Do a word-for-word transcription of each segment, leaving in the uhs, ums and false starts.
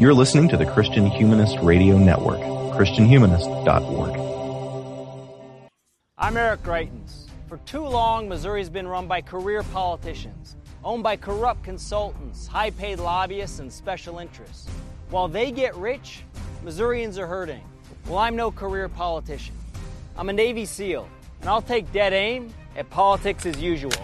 You're listening to the Christian Humanist Radio Network, christian humanist dot org. I'm Eric Greitens. For too long, Missouri's been run by career politicians, owned by corrupt consultants, high-paid lobbyists, and special interests. While they get rich, Missourians are hurting. Well, I'm no career politician. I'm a Navy SEAL, and I'll take dead aim at politics as usual.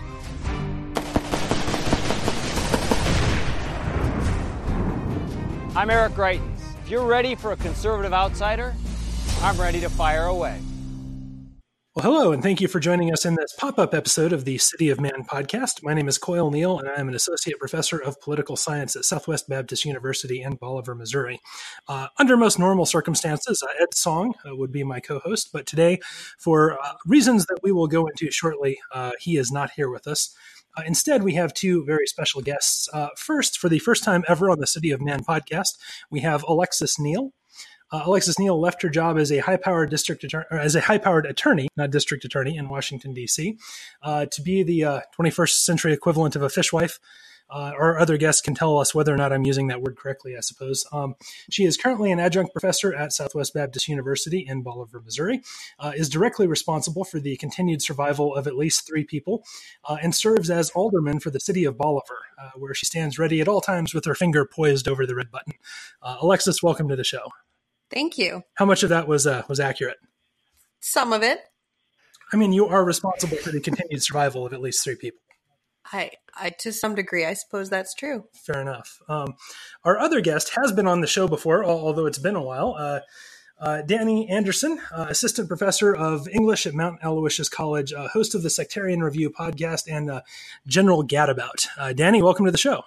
I'm Eric Greitens. If you're ready for a conservative outsider, I'm ready to fire away. Well, hello, and thank you for joining us in this pop-up episode of the City of Man podcast. My name is Coyle Neal, and I am an associate professor of political science at Southwest Baptist University in Bolivar, Missouri. Uh, under most normal circumstances, uh, Ed Song uh, would be my co-host, but today, for uh, reasons that we will go into shortly, uh, he is not here with us. Uh, instead, we have two very special guests. Uh, first, for the first time ever on the City of Man podcast, we have Alexis Neal. Uh, Alexis Neal left her job as a high-powered district attorney, or as a high-powered attorney, not district attorney, in Washington D C, uh, to be the uh, twenty-first century equivalent of a fishwife. Uh, our other guests can tell us whether or not I'm using that word correctly, I suppose. Um, she is currently an adjunct professor at Southwest Baptist University in Bolivar, Missouri, uh, is directly responsible for the continued survival of at least three people, uh, and serves as alderman for the city of Bolivar, uh, where she stands ready at all times with her finger poised over the red button. Uh, Alexis, welcome to the show. Thank you. How much of that was uh, was accurate? Some of it. I mean, you are responsible for the continued survival of at least three people. I, I to some degree, I suppose that's true. Fair enough. Um, our other guest has been on the show before, although it's been a while. Uh, uh, Danny Anderson, uh, assistant professor of English at Mount Aloysius College, uh, host of the Sectarian Review podcast, and uh, General Gadabout. Uh, Danny, welcome to the show.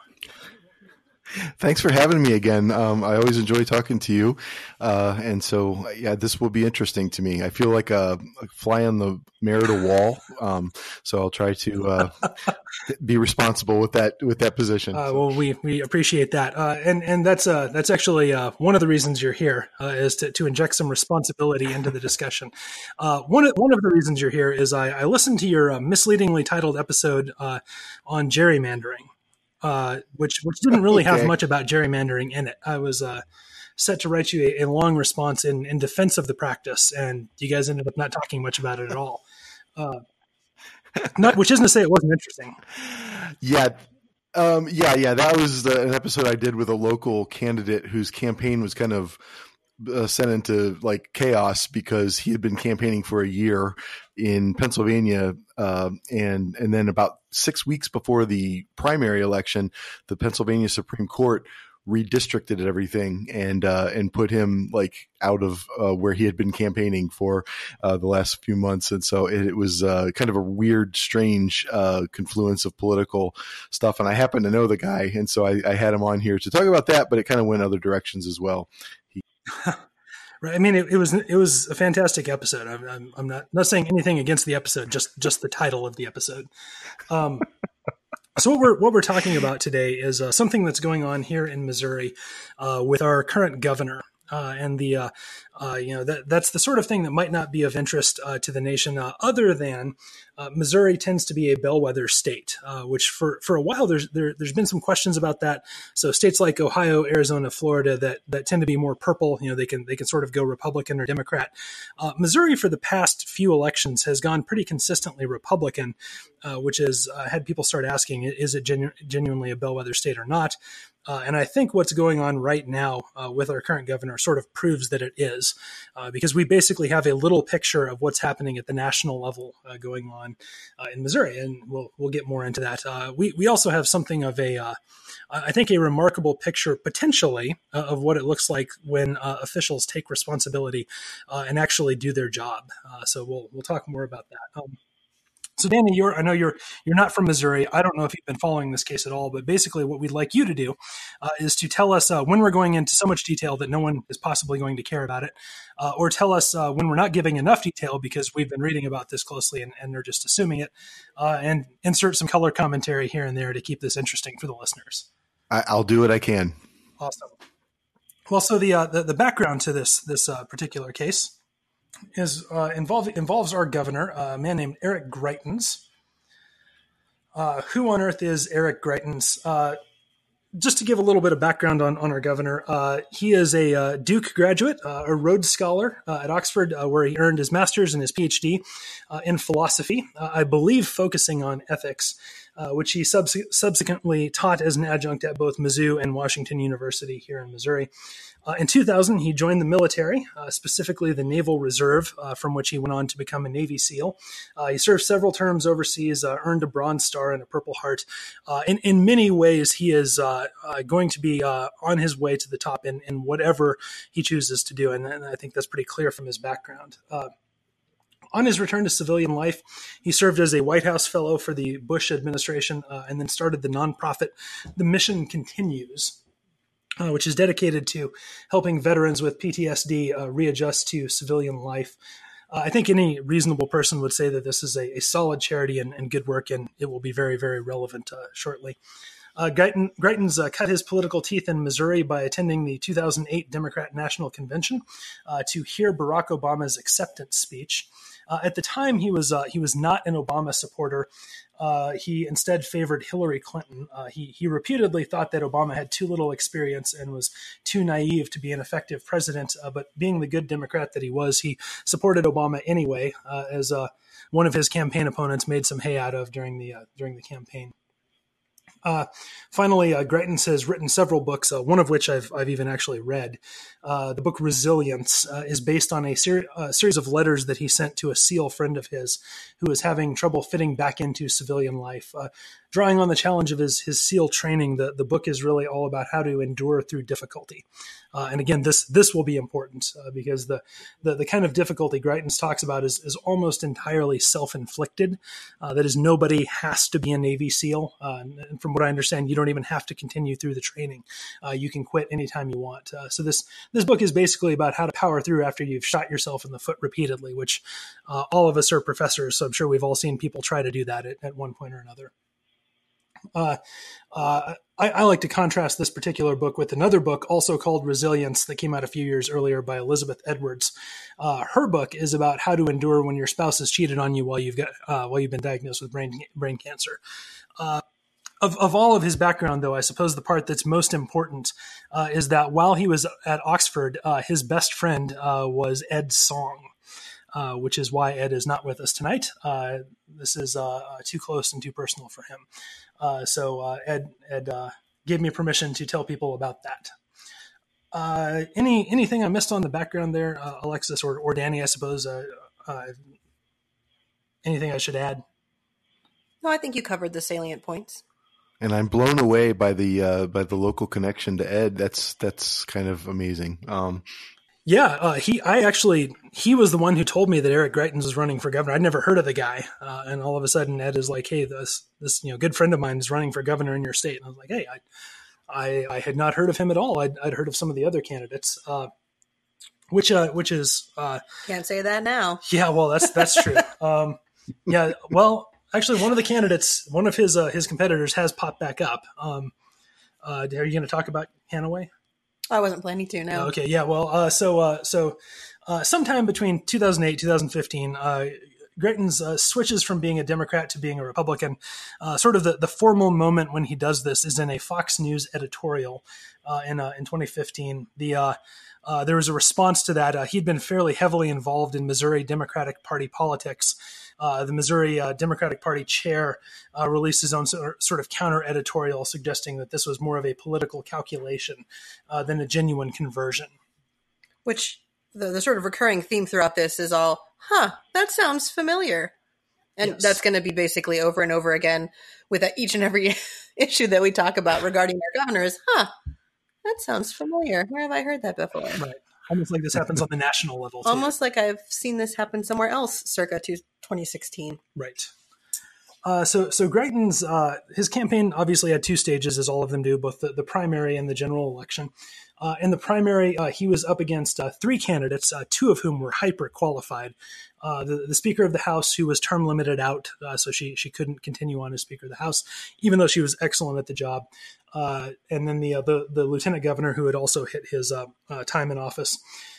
Thanks for having me again. Um, I always enjoy talking to you. Uh, and so, yeah, this will be interesting to me. I feel like a, a fly on the marital wall. Um, so I'll try to uh, be responsible with that with that position. Uh, well, we, we appreciate that. Uh, and and that's uh, that's actually uh, one of the reasons you're here, uh, is to, to inject some responsibility into the discussion. Uh, one, of, one of the reasons you're here is I, I listened to your uh, misleadingly titled episode uh, on gerrymandering. Uh, which which didn't really okay. have much about gerrymandering in it. I was uh, set to write you a, a long response in, in defense of the practice, and you guys ended up not talking much about it at all. Uh, not, which isn't to say it wasn't interesting. Yeah, um, yeah, yeah. That was the, an episode I did with a local candidate whose campaign was kind of uh, sent into like chaos because he had been campaigning for a year in Pennsylvania, uh, and and then about six weeks before the primary election, the Pennsylvania Supreme Court redistricted everything and uh, and put him like out of uh, where he had been campaigning for uh, the last few months, and so it, it was uh, kind of a weird, strange uh, confluence of political stuff. And I happen to know the guy, and so I, I had him on here to talk about that, but it kind of went other directions as well. He- Right. I mean, it, it was it was a fantastic episode. I'm, I'm, I'm not not saying anything against the episode, just just the title of the episode. Um, so what we're what we're talking about today is uh, something that's going on here in Missouri uh, with our current governor. Uh, and the, uh, uh, you know, that that's the sort of thing that might not be of interest uh, to the nation, uh, other than uh, Missouri tends to be a bellwether state, uh, which for, for a while there's there, there's been some questions about that. So states like Ohio, Arizona, Florida that that tend to be more purple, you know, they can they can sort of go Republican or Democrat. Uh, Missouri for the past few elections has gone pretty consistently Republican, uh, which has uh, had people start asking, is it genu- genuinely a bellwether state or not? Uh, and I think what's going on right now uh, with our current governor sort of proves that it is, uh, because we basically have a little picture of what's happening at the national level uh, going on uh, in Missouri, and we'll we'll get more into that. Uh, we we also have something of a, uh, I think, a remarkable picture potentially uh, of what it looks like when uh, officials take responsibility uh, and actually do their job. Uh, so we'll we'll talk more about that. Um, So, Danny, you're, I know you're you're not from Missouri. I don't know if you've been following this case at all, but basically what we'd like you to do uh, is to tell us uh, when we're going into so much detail that no one is possibly going to care about it, uh, or tell us uh, when we're not giving enough detail because we've been reading about this closely and, and they're just assuming it, uh, and insert some color commentary here and there to keep this interesting for the listeners. I, I'll do what I can. Awesome. Well, so the uh, the, the background to this this uh, particular case is uh, involve, involves our governor, uh, a man named Eric Greitens. Uh, who on earth is Eric Greitens? Uh, just to give a little bit of background on, on our governor, uh, he is a uh, Duke graduate, uh, a Rhodes Scholar uh, at Oxford, uh, where he earned his master's and his PhD uh, in philosophy, uh, I believe focusing on ethics, uh, which he subs- subsequently taught as an adjunct at both Mizzou and Washington University here in Missouri. Uh, in two thousand, he joined the military, uh, specifically the Naval Reserve, uh, from which he went on to become a Navy SEAL. Uh, he served several terms overseas, uh, earned a Bronze Star and a Purple Heart. Uh, in, in many ways, he is uh, uh, going to be uh, on his way to the top in, in whatever he chooses to do, and, and I think that's pretty clear from his background. Uh, On his return to civilian life, he served as a White House Fellow for the Bush administration uh, and then started the nonprofit The Mission Continues, Uh, which is dedicated to helping veterans with P T S D uh, readjust to civilian life. Uh, I think any reasonable person would say that this is a, a solid charity and, and good work, and it will be very, very relevant uh, shortly. Uh, Guyton, Greitens uh, cut his political teeth in Missouri by attending the two thousand eight Democrat National Convention uh, to hear Barack Obama's acceptance speech. Uh, at the time, he was uh, he was not an Obama supporter. Uh, he instead favored Hillary Clinton. Uh, he he reputedly thought that Obama had too little experience and was too naive to be an effective president. Uh, but being the good Democrat that he was, he supported Obama anyway, uh, as uh, one of his campaign opponents made some hay out of during the uh, during the campaign. Uh, finally, uh, Greitens has written several books, uh, one of which I've I've even actually read. Uh, the book Resilience uh, is based on a ser- uh, series of letters that he sent to a SEAL friend of his who was having trouble fitting back into civilian life. Uh, drawing on the challenge of his his SEAL training, the, the book is really all about how to endure through difficulty. Uh, and again, this this will be important uh, because the, the the kind of difficulty Greitens talks about is, is almost entirely self-inflicted. Uh, that is, nobody has to be a Navy SEAL. Uh, and from what I understand, you don't even have to continue through the training. Uh, you can quit anytime you want. Uh, so this this book is basically about how to power through after you've shot yourself in the foot repeatedly, which uh, all of us are professors, so I'm sure we've all seen people try to do that at, at one point or another. Uh, uh, I, I like to contrast this particular book with another book also called Resilience that came out a few years earlier by Elizabeth Edwards. Uh, her book is about how to endure when your spouse has cheated on you while you've got uh, while you've been diagnosed with brain brain cancer. Uh, Of, of all of his background, though, I suppose the part that's most important uh, is that while he was at Oxford, uh, his best friend uh, was Ed Song, uh, which is why Ed is not with us tonight. Uh, this is uh, too close and too personal for him. Uh, so uh, Ed, Ed uh, gave me permission to tell people about that. Uh, any anything I missed on the background there, uh, Alexis or, or Danny, I suppose? Uh, uh, anything I should add? No, I think you covered the salient points. And I'm blown away by the uh, by the local connection to Ed. That's that's kind of amazing. Um, yeah, uh, he I actually he was the one who told me that Eric Greitens was running for governor. I'd never heard of the guy, uh, and all of a sudden Ed is like, "Hey, this this you know good friend of mine is running for governor in your state." And I was like, "Hey, I I, I had not heard of him at all. I'd, I'd heard of some of the other candidates, uh, which uh, which is uh, can't say that now." Yeah, well, that's that's true. um, yeah, well. Actually, one of the candidates, one of his uh, his competitors, has popped back up. Um, uh, are you going to talk about Hanaway? I wasn't planning to. No. Okay. Yeah. Well. Uh, so uh, so uh, sometime between two thousand eight, two thousand fifteen, uh, Greitens uh, switches from being a Democrat to being a Republican. Uh, sort of the, the formal moment when he does this is in a Fox News editorial uh, in uh, in twenty fifteen. The uh, uh, there was a response to that. Uh, he'd been fairly heavily involved in Missouri Democratic Party politics. Uh, the Missouri uh, Democratic Party chair uh, released his own sort of counter editorial suggesting that this was more of a political calculation uh, than a genuine conversion. Which the, the sort of recurring theme throughout this is all, huh, that sounds familiar. And yes. That's going to be basically over and over again with each and every issue that we talk about regarding our governors. Huh, that sounds familiar. Where have I heard that before? Right. Almost like this happens on the national level, too. Almost like I've seen this happen somewhere else circa twenty sixteen. Right. Uh, so so Greitens, uh, his campaign obviously had two stages, as all of them do, both the, the primary and the general election. Uh, in the primary, uh, he was up against uh, three candidates, uh, two of whom were hyper qualified. Uh, the, the Speaker of the House, who was term limited out, uh, so she she couldn't continue on as Speaker of the House, even though she was excellent at the job. Uh, and then the, uh, the the Lieutenant Governor, who had also hit his uh, uh, time in office.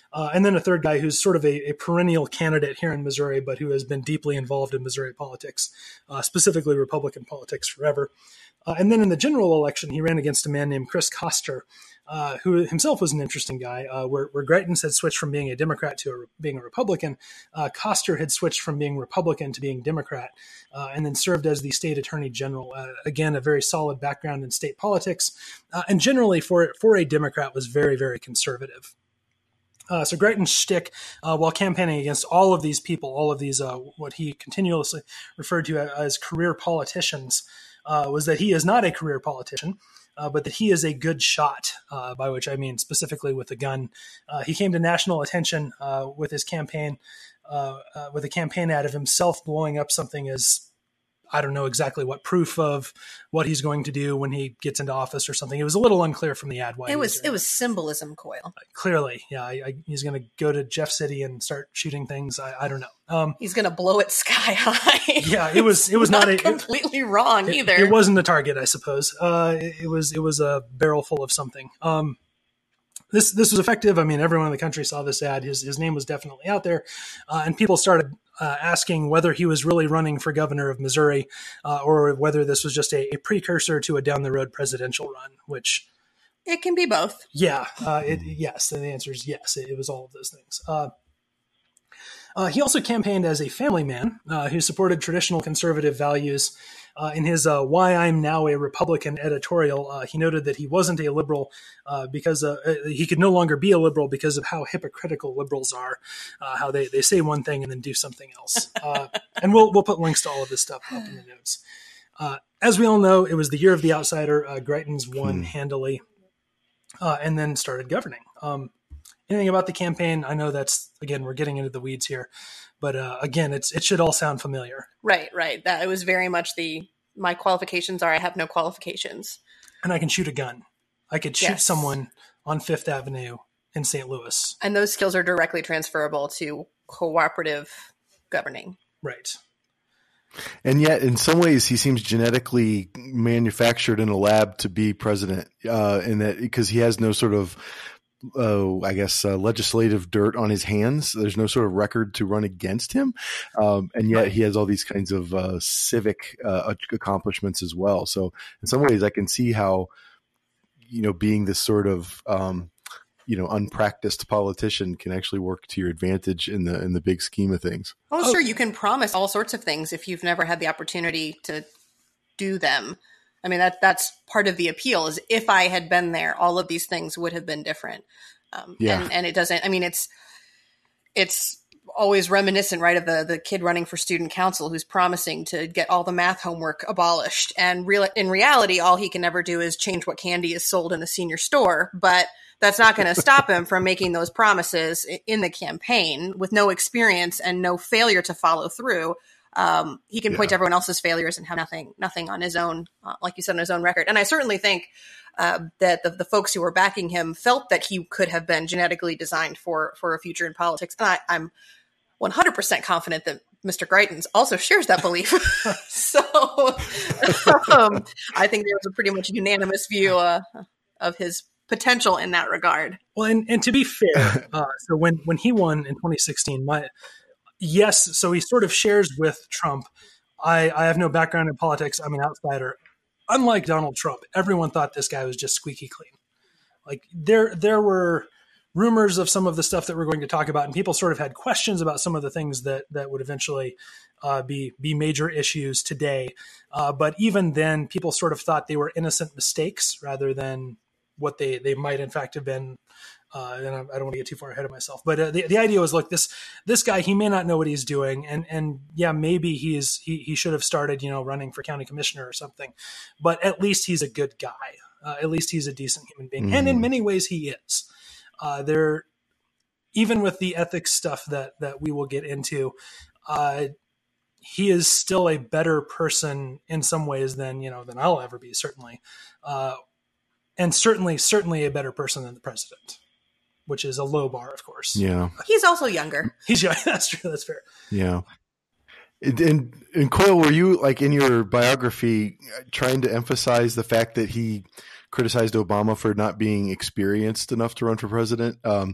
Uh, and then a third guy who's sort of a, a perennial candidate here in Missouri, but who has been deeply involved in Missouri politics, uh, specifically Republican politics forever. Uh, and then in the general election, he ran against a man named Chris Koster, uh, who himself was an interesting guy. Uh, where, where Greitens had switched from being a Democrat to a, being a Republican, uh, Koster had switched from being Republican to being Democrat, uh, and then served as the state attorney general. Uh, again, a very solid background in state politics, uh, and generally for for a Democrat was very, very conservative. Uh, so Greitens' shtick, uh, while campaigning against all of these people, all of these uh, what he continuously referred to as career politicians, uh, was that he is not a career politician, uh, but that he is a good shot, uh, by which I mean specifically with a gun. Uh, he came to national attention uh, with his campaign, uh, uh, with a campaign ad of himself blowing up something as, I don't know exactly what, proof of what he's going to do when he gets into office or something. It was a little unclear from the ad why it was. was It was symbolism, Coyle. Clearly, yeah. I, I, he's going to go to Jeff City and start shooting things. I, I don't know. Um, he's going to blow it sky high. Yeah, it was. It was not, not a, completely it, wrong it, either. It wasn't a target, I suppose. Uh, it, it was. It was a barrel full of something. Um, This this was effective. I mean, everyone in the country saw this ad. His his name was definitely out there, uh, and people started uh, asking whether he was really running for governor of Missouri, uh, or whether this was just a, a precursor to a down the road presidential run. Which it can be both. Yeah. Uh, it, yes. And the answer is yes. It, it was all of those things. Uh, uh, he also campaigned as a family man uh, who supported traditional conservative values. Uh, in his uh, Why I'm Now a Republican editorial, uh, he noted that he wasn't a liberal uh, because uh, he could no longer be a liberal because of how hypocritical liberals are, uh, how they, they say one thing and then do something else. Uh, and we'll we'll put links to all of this stuff up in the notes. Uh, as we all know, it was the year of the outsider. Uh, Greitens won hmm. handily uh, and then started governing. Um, anything about the campaign? I know that's, again, we're getting into the weeds here. But uh, again, it's it should all sound familiar. Right, right. That it was very much the my qualifications are I have no qualifications, and I can shoot a gun. I could shoot yes. someone on Fifth Avenue in Saint Louis, and those skills are directly transferable to cooperative governing. Right. And yet, in some ways, he seems genetically manufactured in a lab to be president, uh, in that because he has no sort of Uh, I guess, uh, legislative dirt on his hands. There's no sort of record to run against him. Um, and yet he has all these kinds of uh, civic uh, accomplishments as well. So in some ways I can see how, you know, being this sort of, um, you know, unpracticed politician can actually work to your advantage in the, in the big scheme of things. Oh, oh, sure. You can promise all sorts of things if you've never had the opportunity to do them. I mean, that that's part of the appeal is if I had been there, all of these things would have been different. Um, yeah. and, and it doesn't, I mean, it's, it's always reminiscent, right, of the, the kid running for student council who's promising to get all the math homework abolished. And real, in reality, all he can ever do is change what candy is sold in the senior store. But that's not going to stop him from making those promises in the campaign with no experience and no failure to follow through. Um, he can point yeah. to everyone else's failures and have nothing, nothing on his own, uh, like you said, on his own record. And I certainly think uh, that the, the folks who were backing him felt that he could have been genetically designed for for a future in politics. And I, I'm one hundred percent confident that Mister Greitens also shares that belief. so um, I think there was a pretty much unanimous view uh, of his potential in that regard. Well, and, and to be fair, uh, so when when he won in twenty sixteen, my Yes, so he sort of shares with Trump. I, I have no background in politics. I'm an outsider. Unlike Donald Trump, everyone thought this guy was just squeaky clean. Like there, there were rumors of some of the stuff that we're going to talk about, and people sort of had questions about some of the things that that would eventually uh, be be major issues today. Uh, but even then, people sort of thought they were innocent mistakes rather than what they they might in fact have been. Uh, and I, I don't want to get too far ahead of myself, but uh, the, the idea was, look, this this guy, he may not know what he's doing, and and yeah, maybe he's he he should have started, you know, running for county commissioner or something, but at least he's a good guy. Uh, at least he's a decent human being, mm. and in many ways he is. Uh, there, even with the ethics stuff that that we will get into, uh, he is still a better person in some ways than you know than I'll ever be, certainly, uh, and certainly certainly a better person than the president. Which is a low bar, of course. Yeah. He's also younger. He's young. That's true. That's fair. Yeah. And, and, and Coyle, were you like in your biography trying to emphasize the fact that he criticized Obama for not being experienced enough to run for president? Um,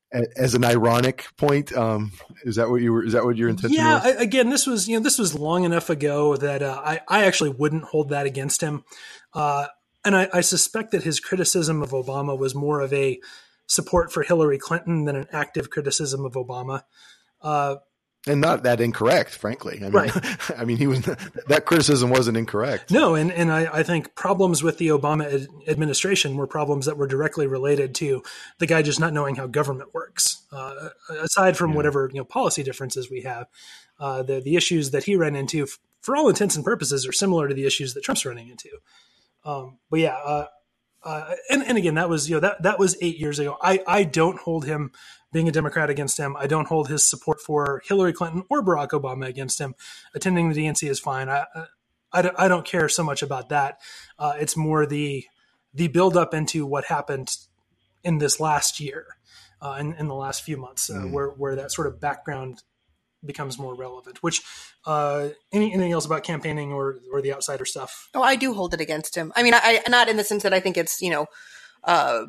as an ironic point. Um, is that what you were? Is that what your intention yeah, was? Yeah. Again, this was you know this was long enough ago that uh, I I actually wouldn't hold that against him, uh, and I, I suspect that his criticism of Obama was more of a support for Hillary Clinton than an active criticism of Obama. Uh, And not that incorrect, frankly. I mean, right. I mean, he was that criticism wasn't incorrect. No, and and I, I think problems with the Obama ad- administration were problems that were directly related to the guy just not knowing how government works. Uh, aside from yeah. whatever you know policy differences we have, uh, the the issues that he ran into, f- for all intents and purposes, are similar to the issues that Trump's running into. Um, but yeah, uh, uh, and and again, that was you know that that was eight years ago. I I don't hold him. Being a Democrat against him, I don't hold his support for Hillary Clinton or Barack Obama against him. Attending the D N C is fine. I I, I don't care so much about that. Uh, it's more the the build up into what happened in this last year, uh, in, in the last few months, uh, mm. where where that sort of background becomes more relevant. Which uh, any, anything else about campaigning or or the outsider stuff? Oh, I do hold it against him. I mean, I not in the sense that I think it's you know. Uh,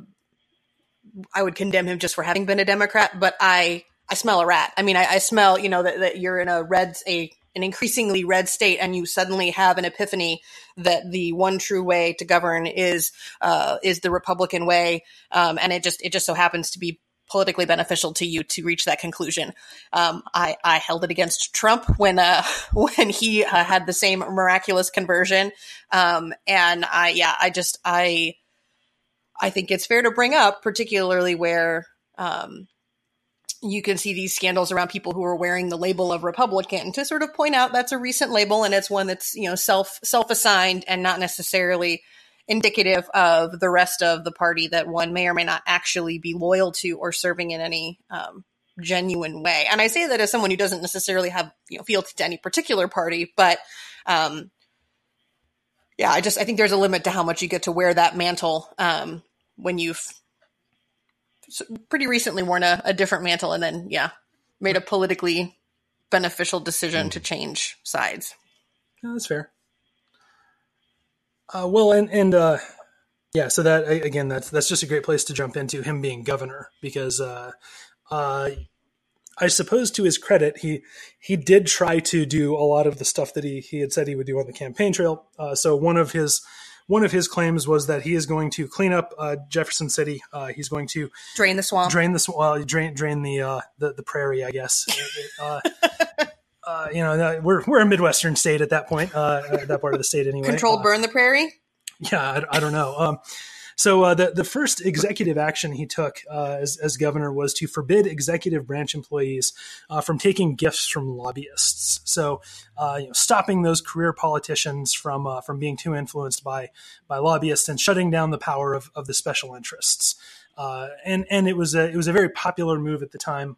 I would condemn him just for having been a Democrat, but I, I smell a rat. I mean, I, I smell, you know, that, that you're in a red, a, an increasingly red state and you suddenly have an epiphany that the one true way to govern is, uh, is the Republican way. Um, and it just, it just so happens to be politically beneficial to you to reach that conclusion. Um, I, I held it against Trump when, uh, when he uh, had the same miraculous conversion. Um, and I, yeah, I just, I, I think it's fair to bring up, particularly where um, you can see these scandals around people who are wearing the label of Republican, to sort of point out that's a recent label and it's one that's you know self self assigned and not necessarily indicative of the rest of the party that one may or may not actually be loyal to or serving in any um, genuine way. And I say that as someone who doesn't necessarily have you know fealty to any particular party, but um, yeah, I just I think there's a limit to how much you get to wear that mantle. Um, when you've pretty recently worn a, a different mantle and then, yeah, made a politically beneficial decision mm. to change sides. Yeah, that's fair. Uh, well, and, and uh, yeah, so that, again, that's, that's just a great place to jump into him being governor because uh, uh, I suppose to his credit, he, he did try to do a lot of the stuff that he, he had said he would do on the campaign trail. Uh, so one of his, One of his claims was that he is going to clean up uh, Jefferson City. Uh, he's going to drain the swamp, drain the swamp, well, drain drain the uh, the, the prairie, I guess. uh, uh, you know, we're we're a Midwestern state at that point, uh, that part of the state anyway. Controlled uh, burn the prairie. Yeah, I, I don't know. Um, so uh, the the first executive action he took uh, as as governor was to forbid executive branch employees uh, from taking gifts from lobbyists. So uh, you know, stopping those career politicians from uh, from being too influenced by by lobbyists and shutting down the power of, of the special interests. Uh, and and it was a it was a very popular move at the time.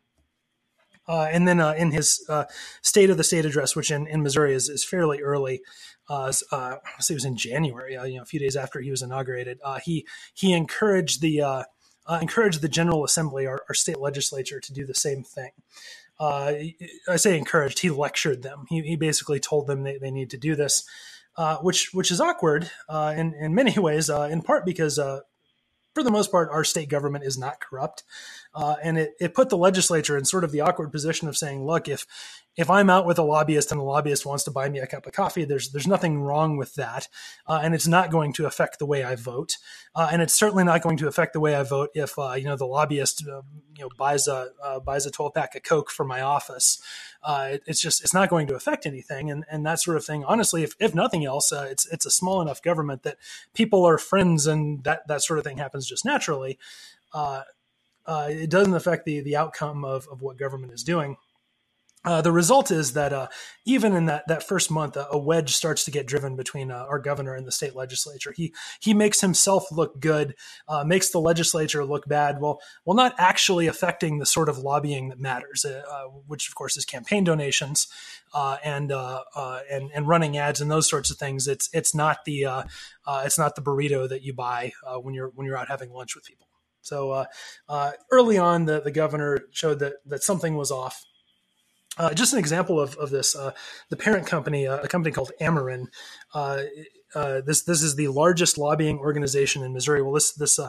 Uh, and then uh, in his uh, State of the State address, which in, in Missouri is, is fairly early, uh, uh, I say it was in January, uh, you know, a few days after he was inaugurated, uh, he he encouraged the uh, uh, encouraged the General Assembly, our, our state legislature, to do the same thing. Uh, I say encouraged; he lectured them. He, he basically told them they, they need to do this, uh, which which is awkward uh, in in many ways. Uh, in part because. Uh, For the most part, our state government is not corrupt. Uh, and it, it put the legislature in sort of the awkward position of saying, look, if if I'm out with a lobbyist and the lobbyist wants to buy me a cup of coffee, there's there's nothing wrong with that. Uh, and it's not going to affect the way I vote. Uh, and it's certainly not going to affect the way I vote if, uh, you know, the lobbyist, uh, you know, buys a uh, buys a twelve pack of Coke for my office. Uh, it, it's just, it's not going to affect anything. And, and that sort of thing. Honestly, if, if nothing else, uh, it's, it's a small enough government that people are friends and that, that sort of thing happens just naturally. Uh, uh, it doesn't affect the, the outcome of, of what government is doing. Uh, the result is that uh, even in that, that first month, uh, a wedge starts to get driven between uh, our governor and the state legislature. He he makes himself look good, uh, makes the legislature look bad, while, while not actually affecting the sort of lobbying that matters, uh, uh, which, of course, is campaign donations uh, and, uh, uh, and and running ads and those sorts of things. It's it's not the uh, uh, it's not the burrito that you buy uh, when you're when you're out having lunch with people. So uh, uh, early on, the, the governor showed that that something was off. Uh, just an example of, of this, uh, the parent company, uh, a company called Ameren, uh, uh, this this is the largest lobbying organization in Missouri. Well, this this uh,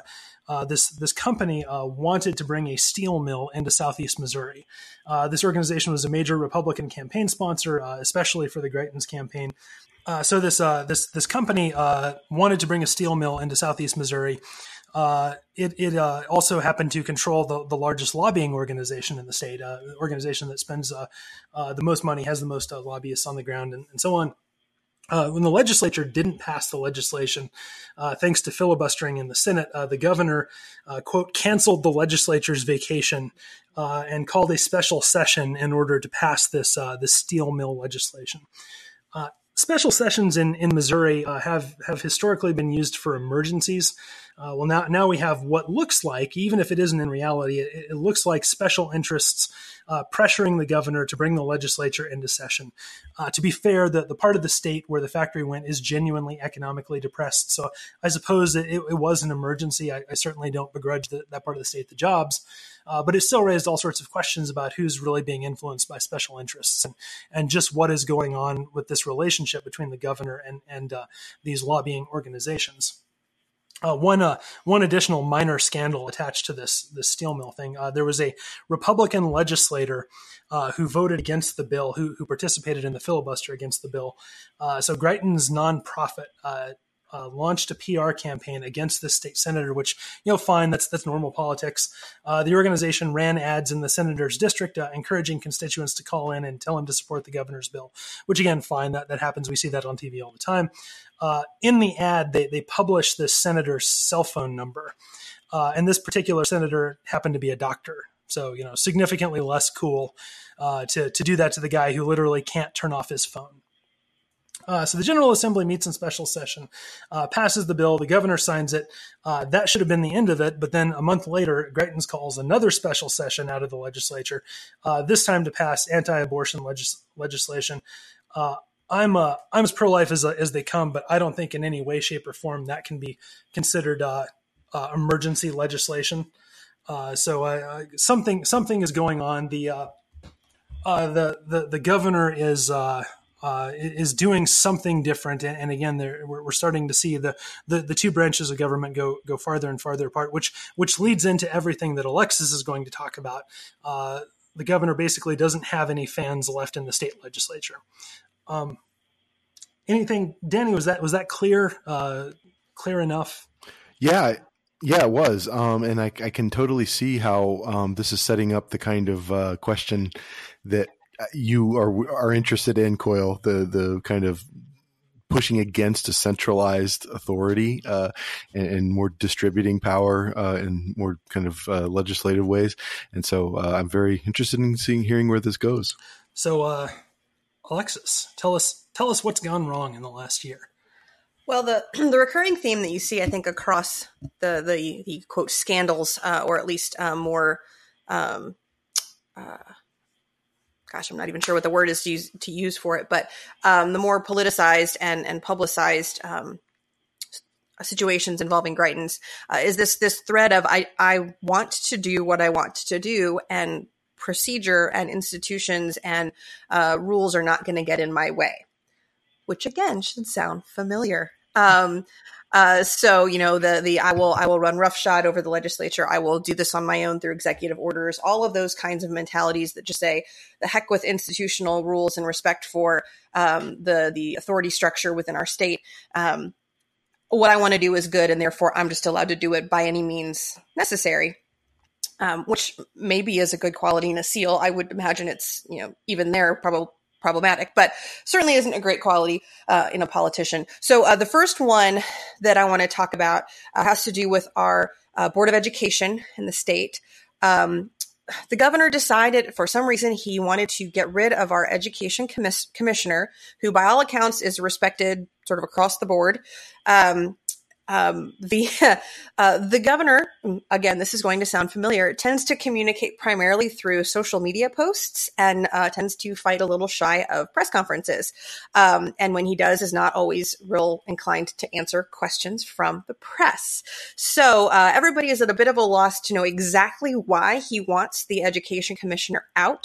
uh, this this company uh, wanted to bring a steel mill into Southeast Missouri. Uh, this organization was a major Republican campaign sponsor, uh, especially for the Greitens campaign. Uh, so this uh, this this company uh, wanted to bring a steel mill into Southeast Missouri. Uh, it it uh, also happened to control the, the largest lobbying organization in the state, uh, the organization that spends uh, uh, the most money, has the most uh, lobbyists on the ground, and, and so on. Uh, when the legislature didn't pass the legislation, uh, thanks to filibustering in the Senate, uh, the governor, uh, quote, canceled the legislature's vacation uh, and called a special session in order to pass this uh, this steel mill legislation. Uh, special sessions in in Missouri uh, have have historically been used for emergencies. Uh, well, now now we have what looks like, even if it isn't in reality, it, it looks like special interests uh, pressuring the governor to bring the legislature into session. Uh, to be fair, the, the part of the state where the factory went is genuinely economically depressed. So I suppose it, it was an emergency. I, I certainly don't begrudge the, that part of the state the jobs. Uh, but it still raised all sorts of questions about who's really being influenced by special interests and, and just what is going on with this relationship between the governor and, and uh, these lobbying organizations. Uh, one uh, one additional minor scandal attached to this this steel mill thing. Uh, there was a Republican legislator uh, who voted against the bill, who who participated in the filibuster against the bill. Uh, so Greitens nonprofit uh, uh, launched a P R campaign against this state senator, which, you know, fine, that's that's normal politics. Uh, the organization ran ads in the senator's district, uh, encouraging constituents to call in and tell him to support the governor's bill. Which again, fine, that that happens. We see that on T V all the time. Uh, in the ad, they, they published this senator's cell phone number. Uh, and this particular senator happened to be a doctor. So, you know, significantly less cool uh, to, to do that to the guy who literally can't turn off his phone. Uh, so the General Assembly meets in special session, uh, passes the bill, the governor signs it. Uh, that should have been the end of it. But then a month later, Greitens calls another special session out of the legislature, uh, this time to pass anti-abortion legis- legislation. Uh, I'm uh, I'm as pro-life as, uh, as they come, but I don't think in any way, shape, or form that can be considered uh, uh, emergency legislation. Uh, so uh, something something is going on. The uh, uh, the, the the governor is uh, uh, is doing something different, and, and again, we're, we're starting to see the, the the two branches of government go go farther and farther apart, which which leads into everything that Alexis is going to talk about. Uh, the governor basically doesn't have any fans left in the state legislature. Um, anything, Danny, was that, was that clear, uh, clear enough? Yeah. Yeah, it was. Um, and I, I can totally see how, um, this is setting up the kind of, uh, question that you are, are interested in, Coyle, the, the kind of pushing against a centralized authority, uh, and, and more distributing power, uh, in more kind of, uh, legislative ways. And so, uh, I'm very interested in seeing, hearing where this goes. So, uh, Alexis, tell us tell us what's gone wrong in the last year. Well, the the recurring theme that you see, I think, across the the, the quote scandals, uh, or at least uh, more, um, uh, gosh, I'm not even sure what the word is to use, to use for it, but um, the more politicized and and publicized um, situations involving Greitens uh, is this this thread of I I want to do what I want to do, and procedure and institutions and uh, rules are not going to get in my way, which again should sound familiar. Um, uh, so, you know, the, the, I will, I will run roughshod over the legislature. I will do this on my own through executive orders, all of those kinds of mentalities that just say the heck with institutional rules and respect for, um, the, the authority structure within our state. Um, what I want to do is good, and therefore I'm just allowed to do it by any means necessary. Um, which maybe is a good quality in a SEAL. I would imagine it's, you know, even there probably problematic, but certainly isn't a great quality uh, in a politician. So uh, the first one that I want to talk about uh, has to do with our uh, Board of Education in the state. Um, the governor decided for some reason he wanted to get rid of our education commis- commissioner, who by all accounts is respected sort of across the board. Um, Um, the, uh, the governor, again, this is going to sound familiar, tends to communicate primarily through social media posts and, uh, tends to fight a little shy of press conferences. Um, and when he does is not always real inclined to answer questions from the press. So, uh, everybody is at a bit of a loss to know exactly why he wants the education commissioner out.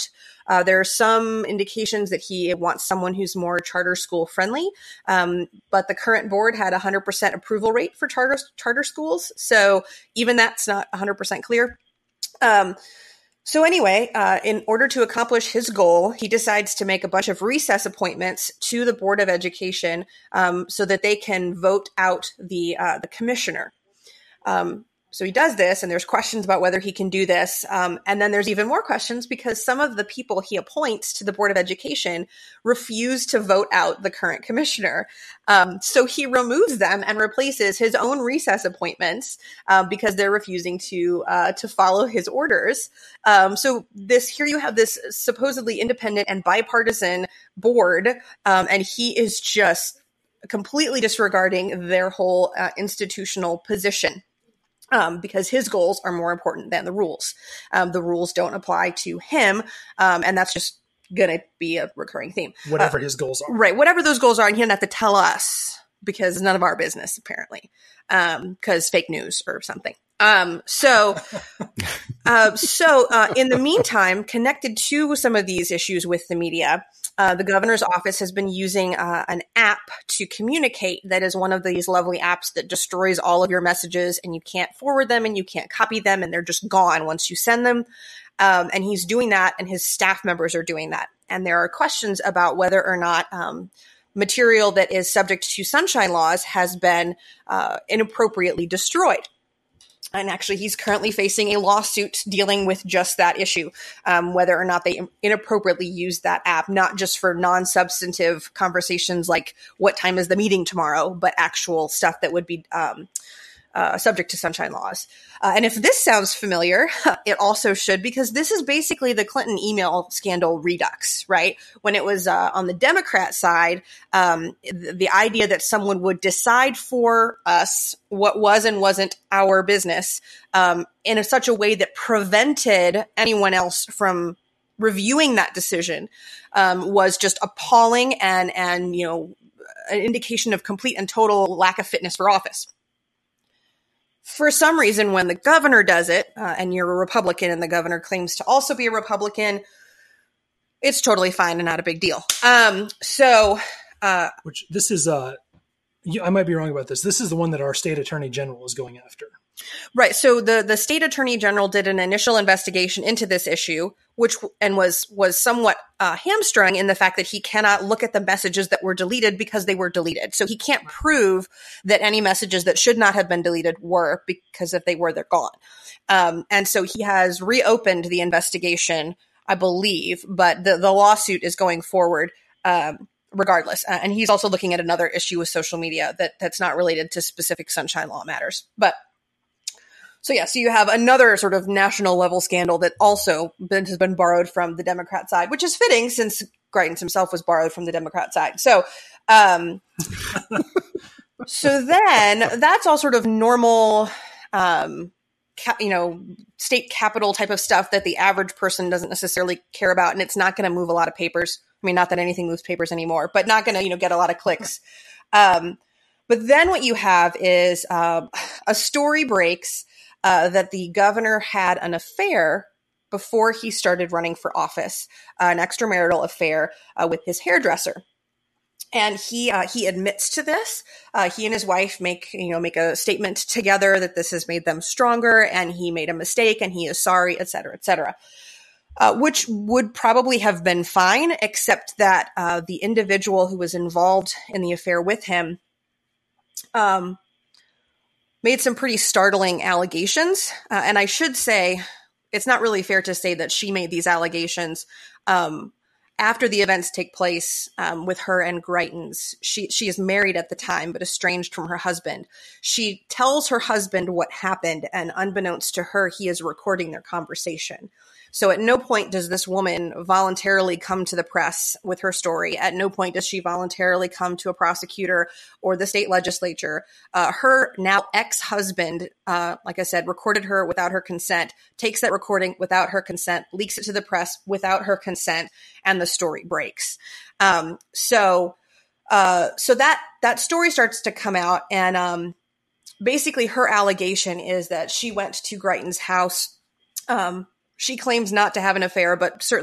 Uh, there are some indications that he wants someone who's more charter school friendly, um, but the current board had a one hundred percent approval rate for charter charter schools, so even that's not one hundred percent clear. Um, So anyway, uh, in order to accomplish his goal, he decides to make a bunch of recess appointments to the Board of Education um, so that they can vote out the uh, the commissioner. Um, so he does this, and there's questions about whether he can do this. Um, and then there's even more questions because some of the people he appoints to the Board of Education refuse to vote out the current commissioner. Um, so he removes them and replaces his own recess appointments uh, because they're refusing to uh, to follow his orders. Um, so this here you have this supposedly independent and bipartisan board, um, and he is just completely disregarding their whole uh, institutional position. Um, because his goals are more important than the rules. Um, the rules don't apply to him, um, and that's just going to be a recurring theme. Whatever uh, his goals are. Right, whatever those goals are, and he doesn't have to tell us because it's none of our business, apparently, because um, fake news or something. Um, so, uh, so uh, in the meantime, connected to some of these issues with the media, uh, the governor's office has been using uh, an app to communicate that is one of these lovely apps that destroys all of your messages and you can't forward them and you can't copy them and they're just gone once you send them. Um, and he's doing that and his staff members are doing that. And there are questions about whether or not um, material that is subject to sunshine laws has been uh, inappropriately destroyed. And actually, he's currently facing a lawsuit dealing with just that issue, um, whether or not they inappropriately used that app, not just for non-substantive conversations like what time is the meeting tomorrow, but actual stuff that would be um, uh, subject to sunshine laws. Uh, and if this sounds familiar, it also should, because this is basically the Clinton email scandal redux, right? When it was uh, on the Democrat side, um, the, the idea that someone would decide for us what was and wasn't our business um, in a, such a way that prevented anyone else from reviewing that decision um, was just appalling and, and, you know, an indication of complete and total lack of fitness for office. For some reason, when the governor does it, uh, and you're a Republican and the governor claims to also be a Republican, it's totally fine and not a big deal. Um, so, uh, which this is, uh, I might be wrong about this. This is the one that our state attorney general is going after. Right. So the, the state attorney general did an initial investigation into this issue, which and was was somewhat uh, hamstrung in the fact that he cannot look at the messages that were deleted because they were deleted. So he can't prove that any messages that should not have been deleted were, because if they were, they're gone. Um, and so he has reopened the investigation, I believe, but the, the lawsuit is going forward um, regardless. Uh, and he's also looking at another issue with social media that that's not related to specific sunshine law matters. But So yeah, so you have another sort of national level scandal that also been, has been borrowed from the Democrat side, which is fitting since Greitens himself was borrowed from the Democrat side. So, um, so then that's all sort of normal, um, ca- you know, state capital type of stuff that the average person doesn't necessarily care about, and it's not going to move a lot of papers. I mean, not that anything moves papers anymore, but not going to, you know, get a lot of clicks. Um, but then what you have is uh, a story breaks. Uh, that the governor had an affair before he started running for office, uh, an extramarital affair uh, with his hairdresser. And he uh, he admits to this. Uh, he and his wife make you know make a statement together that this has made them stronger, and he made a mistake, and he is sorry, et cetera, et cetera. Uh, which would probably have been fine, except that uh, the individual who was involved in the affair with him um, made some pretty startling allegations. Uh, and I should say, it's not really fair to say that she made these allegations um, after the events take place um, with her and Greitens. She, she is married at the time, but estranged from her husband. She tells her husband what happened, and unbeknownst to her, he is recording their conversation. So at no point does this woman voluntarily come to the press with her story. At no point does she voluntarily come to a prosecutor or the state legislature. Uh, her now ex-husband, uh, like I said, recorded her without her consent, takes that recording without her consent, leaks it to the press without her consent, and the story breaks. Um, so, uh, so that, that story starts to come out, and um, basically her allegation is that she went to Greitens' house. Um, She claims not to have an affair, but certainly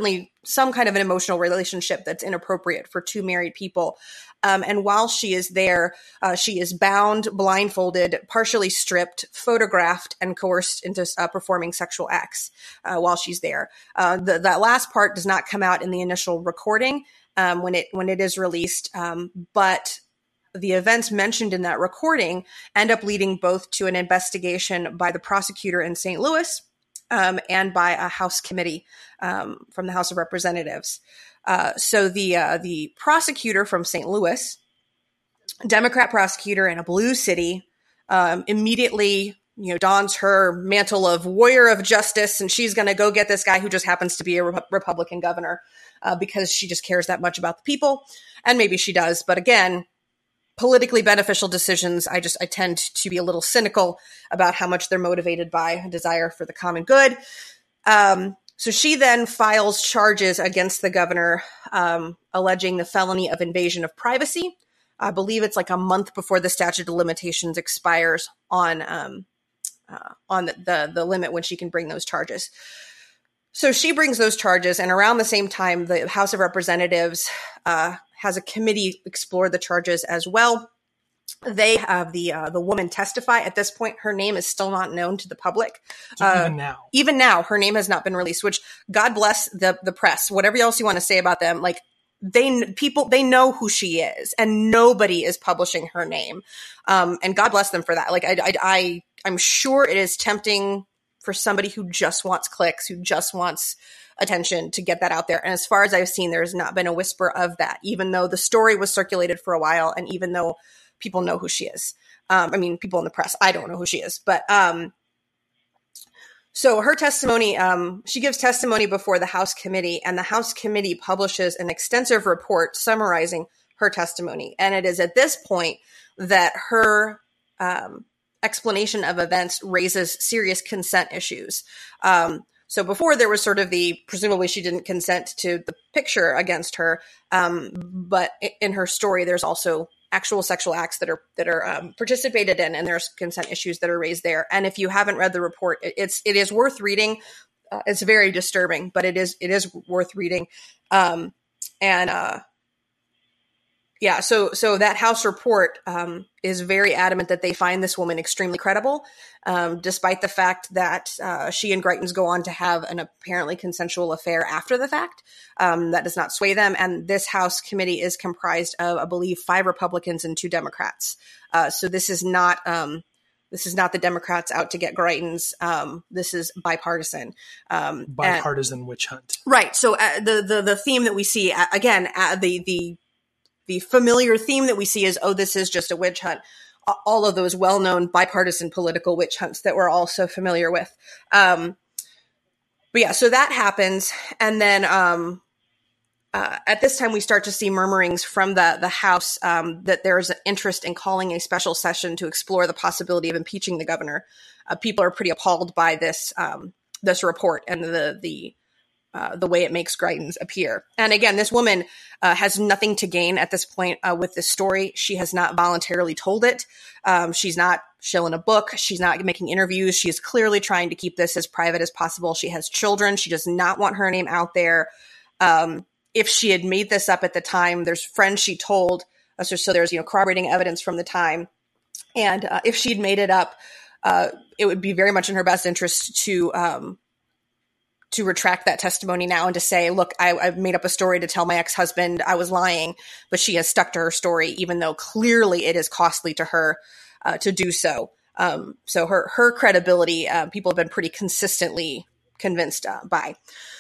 some kind of an emotional relationship that's inappropriate for two married people. Um, and while she is there, uh, she is bound, blindfolded, partially stripped, photographed, and coerced into uh, performing sexual acts uh, while she's there. Uh, the, that last part does not come out in the initial recording um, when it when it is released, um, but the events mentioned in that recording end up leading both to an investigation by the prosecutor in Saint Louis um, and by a House committee um, from the House of Representatives. Uh, so the uh, the prosecutor from Saint Louis, Democrat prosecutor in a blue city, um, immediately you know dons her mantle of warrior of justice, and she's going to go get this guy who just happens to be a Re- Republican governor uh, because she just cares that much about the people, and maybe she does. But again, politically beneficial decisions, I just I tend to be a little cynical about how much they're motivated by a desire for the common good. Um, So she then files charges against the governor, um, alleging the felony of invasion of privacy. I believe it's like a month before the statute of limitations expires on um, uh, on the, the the limit when she can bring those charges. So she brings those charges, and around the same time, the House of Representatives uh, has a committee explore the charges as well. They have the uh, the woman testify. At this point, her name is still not known to the public. So uh, even now, even now, her name has not been released. Which, God bless the the press. Whatever else you want to say about them, like they people they know who she is, and nobody is publishing her name. Um, and God bless them for that. Like I, I, I I'm sure it is tempting for somebody who just wants clicks, who just wants attention, to get that out there. And as far as I've seen, there has not been a whisper of that, even though the story was circulated for a while, and even though people know who she is. Um, I mean, people in the press, I don't know who she is, but, um, so her testimony, um, she gives testimony before the House committee, and the House committee publishes an extensive report summarizing her testimony. And it is at this point that her, um, explanation of events raises serious consent issues. Um, So before there was sort of the, presumably she didn't consent to the picture against her. Um, but in her story, there's also actual sexual acts that are, that are um, participated in, and there's consent issues that are raised there. And if you haven't read the report, it, it's, it is worth reading. Uh, it's very disturbing, but it is, it is worth reading. Um, and, uh, yeah, so so that House report um, is very adamant that they find this woman extremely credible, um, despite the fact that uh, she and Greitens go on to have an apparently consensual affair after the fact. Um, that does not sway them. And this House committee is comprised of, I believe, five Republicans and two Democrats. Uh, so this is not um, this is not the Democrats out to get Greitens. Um, this is bipartisan. Um, bipartisan and, witch hunt. Right. So uh, the the the theme that we see uh, again, uh, the the The familiar theme that we see is, oh, this is just a witch hunt. All of those well-known bipartisan political witch hunts that we're all so familiar with. Um, but yeah, so that happens. And then um, uh, at this time, we start to see murmurings from the, the House um, that there is an interest in calling a special session to explore the possibility of impeaching the governor. Uh, people are pretty appalled by this um, this report and the the Uh, the way it makes Greitens appear. And again, this woman uh, has nothing to gain at this point uh, with this story. She has not voluntarily told it. Um, she's not shilling a book. She's not making interviews. She is clearly trying to keep this as private as possible. She has children. She does not want her name out there. Um, if she had made this up at the time, there's friends she told. Uh, so, so there's, you know, corroborating evidence from the time. And uh, if she'd made it up, uh, it would be very much in her best interest to um, to retract that testimony now and to say, look, I, I've made up a story to tell my ex-husband I was lying, but she has stuck to her story, even though clearly it is costly to her uh, to do so. Um, so her, her credibility, uh, people have been pretty consistently convinced uh, by.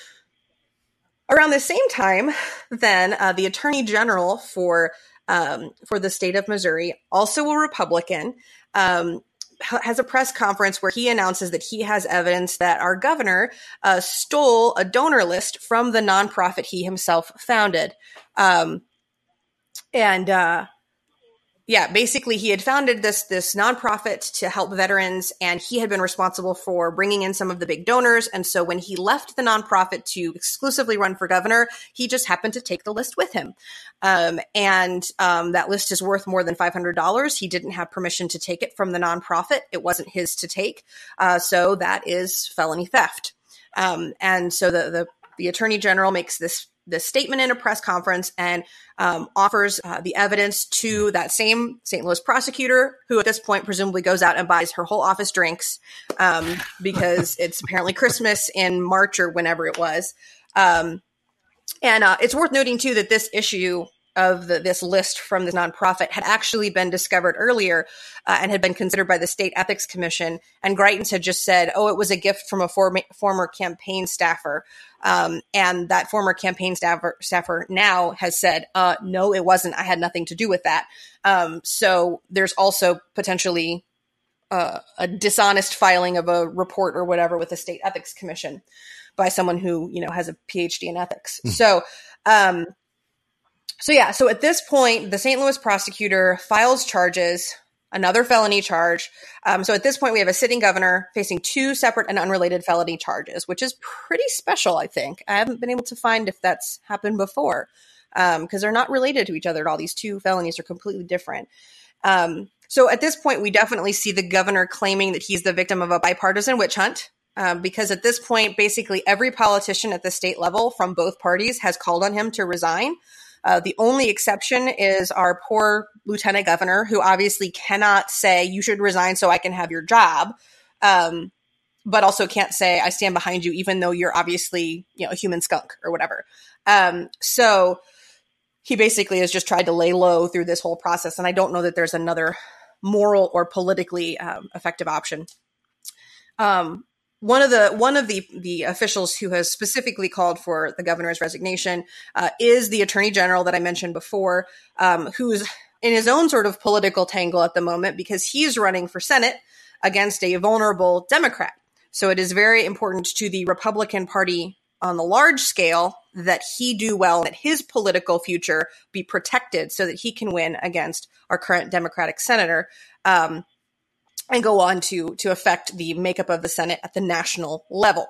Around the same time, then uh, the Attorney General for, um, for the state of Missouri, also a Republican, um, has a press conference where he announces that he has evidence that our governor uh, stole a donor list from the nonprofit he himself founded. Um, and uh, yeah, basically he had founded this, this nonprofit to help veterans, and he had been responsible for bringing in some of the big donors. And so when he left the nonprofit to exclusively run for governor, he just happened to take the list with him. Um, and um, that list is worth more than five hundred dollars. He didn't have permission to take it from the nonprofit. It wasn't his to take. Uh, so that is felony theft. Um, and so the, the the attorney general makes this this statement in a press conference and um, offers uh, the evidence to that same Saint Louis prosecutor, who at this point presumably goes out and buys her whole office drinks um, because it's apparently Christmas in March or whenever it was. Um, and uh, it's worth noting, too, that this issue of the, this list from this nonprofit had actually been discovered earlier uh, and had been considered by the State Ethics Commission. And Greitens had just said, oh, it was a gift from a form- former campaign staffer. Um, and that former campaign staffer, staffer now has said, uh, no, it wasn't. I had nothing to do with that. Um, so there's also potentially uh, a dishonest filing of a report or whatever with the State Ethics Commission by someone who, you know, has a P H D in ethics. Mm. So, um, So yeah, so at this point, the Saint Louis prosecutor files charges, another felony charge. Um, so at this point, we have a sitting governor facing two separate and unrelated felony charges, which is pretty special, I think. I haven't been able to find if that's happened before, because um, they're not related to each other at all. These two felonies are completely different. Um, so at this point, we definitely see the governor claiming that he's the victim of a bipartisan witch hunt. Um, because at this point, basically every politician at the state level from both parties has called on him to resign. Uh, the only exception is our poor lieutenant governor, who obviously cannot say you should resign so I can have your job, um, but also can't say I stand behind you, even though you're obviously, you know, a human skunk or whatever. Um, so he basically has just tried to lay low through this whole process. And I don't know that there's another moral or politically um, effective option. Um, One of the one of the the officials who has specifically called for the governor's resignation uh, is the attorney general that I mentioned before, um, who's in his own sort of political tangle at the moment because he's running for Senate against a vulnerable Democrat. So it is very important to the Republican Party on the large scale that he do well, that his political future be protected so that he can win against our current Democratic senator. Um, and go on to to affect the makeup of the Senate at the national level.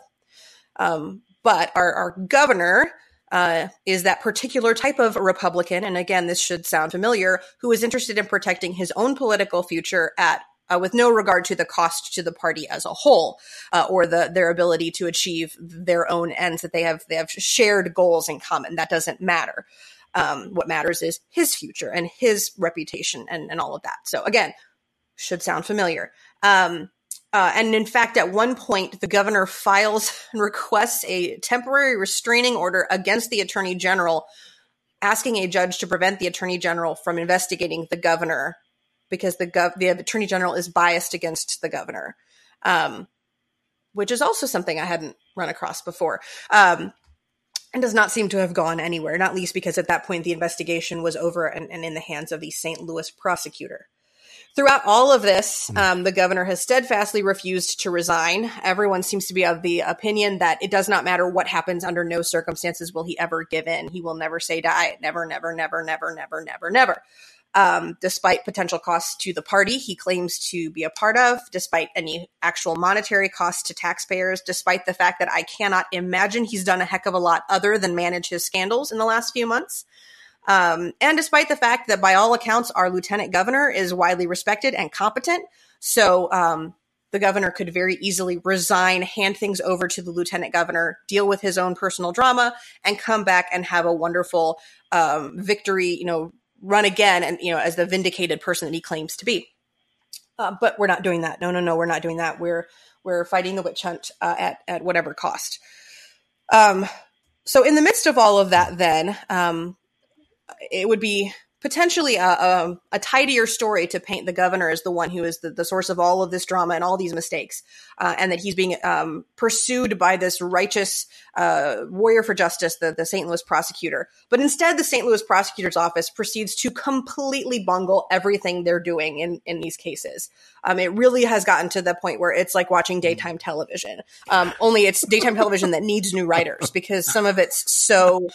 Um, but our, our governor uh, is that particular type of Republican, and again, this should sound familiar, who is interested in protecting his own political future at uh, with no regard to the cost to the party as a whole, uh, or the their ability to achieve their own ends, that they have they have shared goals in common. That doesn't matter. Um, what matters is his future and his reputation and, and all of that. So again, should sound familiar. Um, uh, and in fact, at one point, the governor files and requests a temporary restraining order against the attorney general, asking a judge to prevent the attorney general from investigating the governor because the, gov- the attorney general is biased against the governor, um, which is also something I hadn't run across before. Um, and does not seem to have gone anywhere, not least because at that point, the investigation was over and, and in the hands of the Saint Louis prosecutor. Throughout all of this, um, the governor has steadfastly refused to resign. Everyone seems to be of the opinion that it does not matter what happens, under no circumstances will he ever give in. He will never say die. Never, never, never, never, never, never, never. Um, despite potential costs to the party he claims to be a part of, despite any actual monetary costs to taxpayers, despite the fact that I cannot imagine he's done a heck of a lot other than manage his scandals in the last few months. Um, and despite the fact that by all accounts, our lieutenant governor is widely respected and competent. So um, the governor could very easily resign, hand things over to the lieutenant governor, deal with his own personal drama, and come back and have a wonderful um, victory, you know, run again and, you know, as the vindicated person that he claims to be. Uh, but we're not doing that. No, no, no, we're not doing that. We're we're fighting the witch hunt uh, at, at whatever cost. Um, so in the midst of all of that, then, um, it would be potentially a, a, a tidier story to paint the governor as the one who is the, the source of all of this drama and all these mistakes, uh, and that he's being um, pursued by this righteous uh, warrior for justice, the, the Saint Louis prosecutor. But instead, the Saint Louis prosecutor's office proceeds to completely bungle everything they're doing in, in these cases. Um, it really has gotten to the point where it's like watching daytime television, um, only it's daytime television that needs new writers because some of it's so...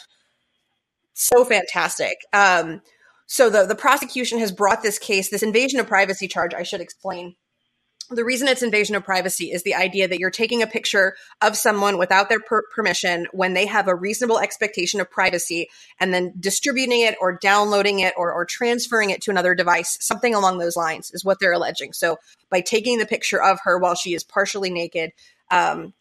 So fantastic. Um, so the, the prosecution has brought this case, this invasion of privacy charge, I should explain. The reason it's invasion of privacy is the idea that you're taking a picture of someone without their per- permission when they have a reasonable expectation of privacy and then distributing it or downloading it or, or transferring it to another device. Something along those lines is what they're alleging. So by taking the picture of her while she is partially naked, um,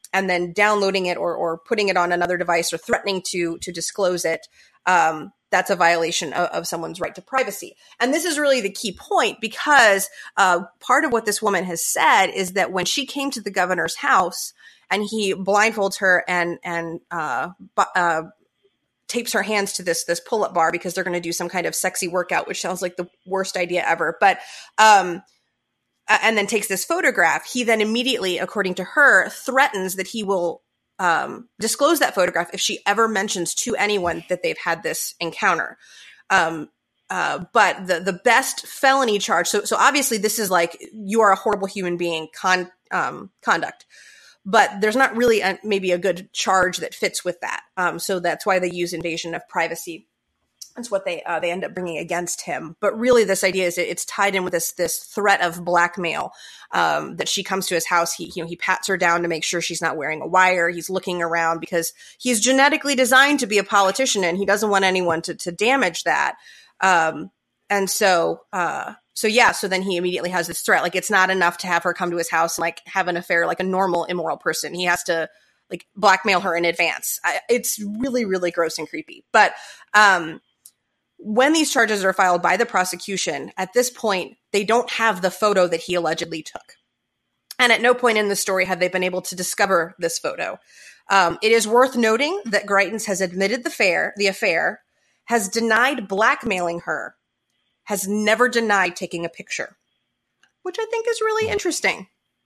and then downloading it or, or putting it on another device or threatening to, to disclose it, um, that's a violation of, of someone's right to privacy. And this is really the key point, because uh, part of what this woman has said is that when she came to the governor's house and he blindfolds her and and uh, uh, tapes her hands to this this pull-up bar because they're going to do some kind of sexy workout, which sounds like the worst idea ever. But um, and then takes this photograph. He then immediately, according to her, threatens that he will um, disclose that photograph if she ever mentions to anyone that they've had this encounter. Um, uh, but the the best felony charge. So so obviously this is like, you are a horrible human being con um, conduct. But there's not really a, maybe a good charge that fits with that. Um, so that's why they use invasion of privacy. That's what they uh, they end up bringing against him. But really, this idea is it's tied in with this this threat of blackmail. Um, that she comes to his house, he you know he pats her down to make sure she's not wearing a wire. He's looking around because he's genetically designed to be a politician, and he doesn't want anyone to to damage that. Um, and so. Uh, So yeah, so then he immediately has this threat. Like, it's not enough to have her come to his house and like have an affair like a normal immoral person. He has to like blackmail her in advance. I, it's really, really gross and creepy. But um, when these charges are filed by the prosecution, at this point, they don't have the photo that he allegedly took. And at no point in the story have they been able to discover this photo. Um, it is worth noting that Greitens has admitted the affair, the affair, has denied blackmailing her, has never denied taking a picture, which I think is really interesting.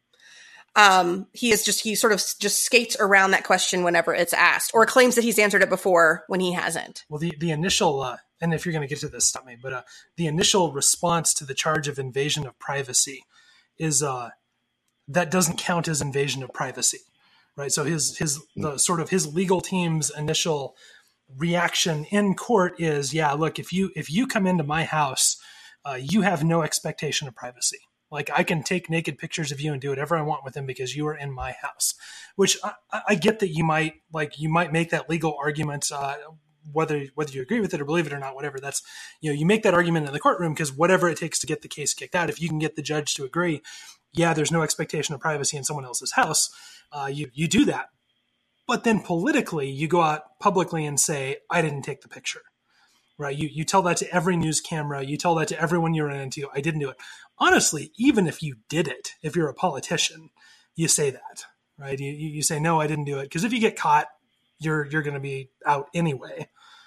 Um, he is just, he sort of just skates around that question whenever it's asked, or claims that he's answered it before when he hasn't. Well, the, the initial, uh, and if you're going to get to this, stop me, but uh, the initial response to the charge of invasion of privacy is uh, that doesn't count as invasion of privacy, right? So his, his, the sort of his legal team's initial reaction in court is, yeah, look, if you if you come into my house, uh, you have no expectation of privacy. Like, I can take naked pictures of you and do whatever I want with them because you are in my house. Which I, I get that you might like you might make that legal argument, uh, whether whether you agree with it or believe it or not, whatever. That's, you know, you make that argument in the courtroom because whatever it takes to get the case kicked out. If you can get the judge to agree, yeah, there's no expectation of privacy in someone else's house, uh, you you do that. But then politically, you go out publicly and say, I didn't take the picture, right? You you tell that to every news camera. You tell that to everyone you run into. I didn't do it. Honestly, even if you did it, if you're a politician, you say that, right? You you say, no, I didn't do it. Because if you get caught, you're you're going to be out anyway.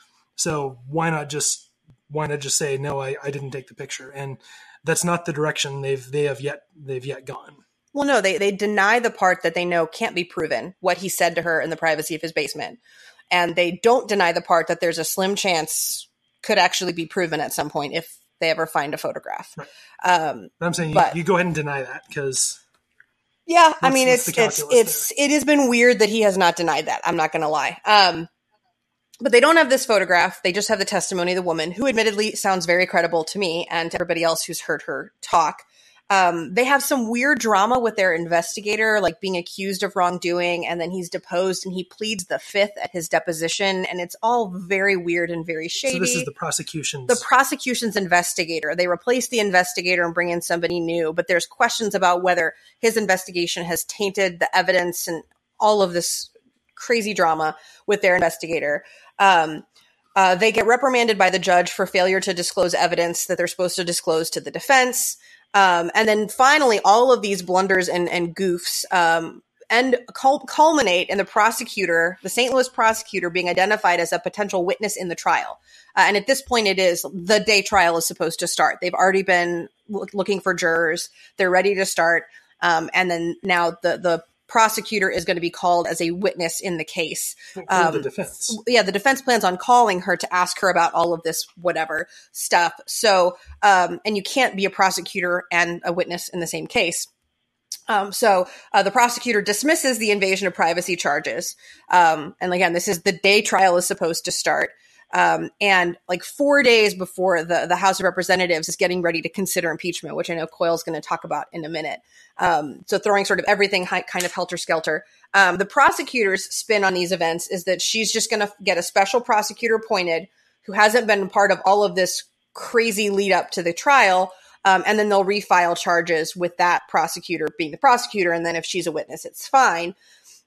So why not just why not just say, no, I, I didn't take the picture? And that's not the direction they've they have yet they've yet gone. Well, no, they, they deny the part that they know can't be proven, what he said to her in the privacy of his basement. And they don't deny the part that there's a slim chance could actually be proven at some point if they ever find a photograph. Right. Um, but I'm saying but, you, you go ahead and deny that because... Yeah, I mean, it's it's it's there? It has been weird that he has not denied that. I'm not going to lie. Um, but they don't have this photograph. They just have the testimony of the woman, who admittedly sounds very credible to me and to everybody else who's heard her talk. Um, they have some weird drama with their investigator, like being accused of wrongdoing, and then he's deposed and he pleads the fifth at his deposition, and it's all very weird and very shady. So this is the prosecution's... The prosecution's investigator. They replace the investigator and bring in somebody new, but there's questions about whether his investigation has tainted the evidence and all of this crazy drama with their investigator. Um, uh, they get reprimanded by the judge for failure to disclose evidence that they're supposed to disclose to the defense. Um, and then finally, all of these blunders and, and goofs um, and cul- culminate in the prosecutor, the Saint Louis prosecutor, being identified as a potential witness in the trial. Uh, and at this point, it is the day trial is supposed to start. They've already been lo- looking for jurors. They're ready to start. Um, and then now the the prosecutor is going to be called as a witness in the case. Um, the defense. Yeah, the defense plans on calling her to ask her about all of this whatever stuff. So, um, and you can't be a prosecutor and a witness in the same case. Um, so uh, the prosecutor dismisses the invasion of privacy charges. Um, and again, this is the day trial is supposed to start. Um, and like four days before the, the House of Representatives is getting ready to consider impeachment, which I know Coyle's going to talk about in a minute. Um, so throwing sort of everything high, kind of helter-skelter. Um, the prosecutor's spin on these events is that she's just going to get a special prosecutor appointed who hasn't been part of all of this crazy lead up to the trial. Um, and then they'll refile charges with that prosecutor being the prosecutor. And then if she's a witness, it's fine.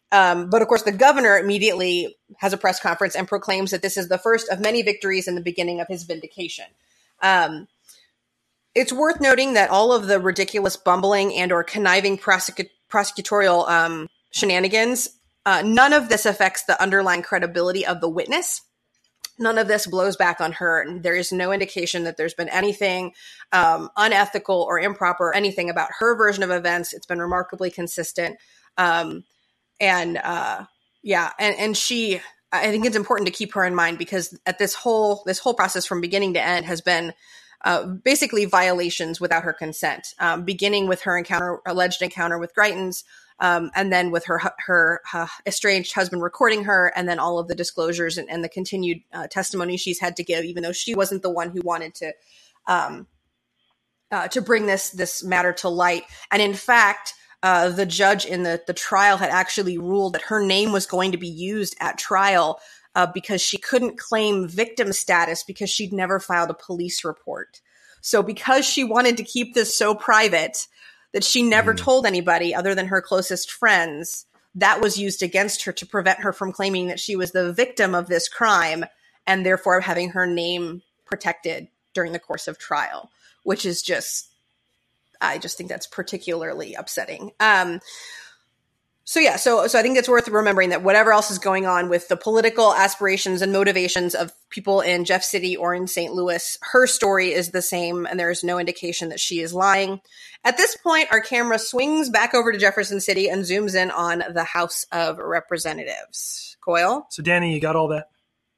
Um, but of course, the governor immediately has a press conference and proclaims that this is the first of many victories and the beginning of his vindication. Um, it's worth noting that all of the ridiculous bumbling and or conniving prosecu- prosecutorial um, shenanigans, uh, none of this affects the underlying credibility of the witness. None of this blows back on her. And there is no indication that there's been anything um, unethical or improper, or anything about her version of events. It's been remarkably consistent. Um, and uh, yeah, and, and she, I think it's important to keep her in mind because at this whole, this whole process from beginning to end has been uh, basically violations without her consent, um, beginning with her encounter, alleged encounter with Greitens, Um, and then with her, her her estranged husband recording her, and then all of the disclosures and, and the continued uh, testimony she's had to give, even though she wasn't the one who wanted to um, uh, to bring this this matter to light. And in fact, uh, the judge in the the trial had actually ruled that her name was going to be used at trial uh, because she couldn't claim victim status because she'd never filed a police report. So because she wanted to keep this so private that she never mm. told anybody other than her closest friends, that was used against her to prevent her from claiming that she was the victim of this crime and therefore having her name protected during the course of trial, which is just, I just think that's particularly upsetting. Um, so yeah, so so I think it's worth remembering that whatever else is going on with the political aspirations and motivations of people in Jeff City or in Saint Louis, her story is the same, and there is no indication that she is lying. At this point, our camera swings back over to Jefferson City and zooms in on the House of Representatives. Coyle? So Danny, you got all that?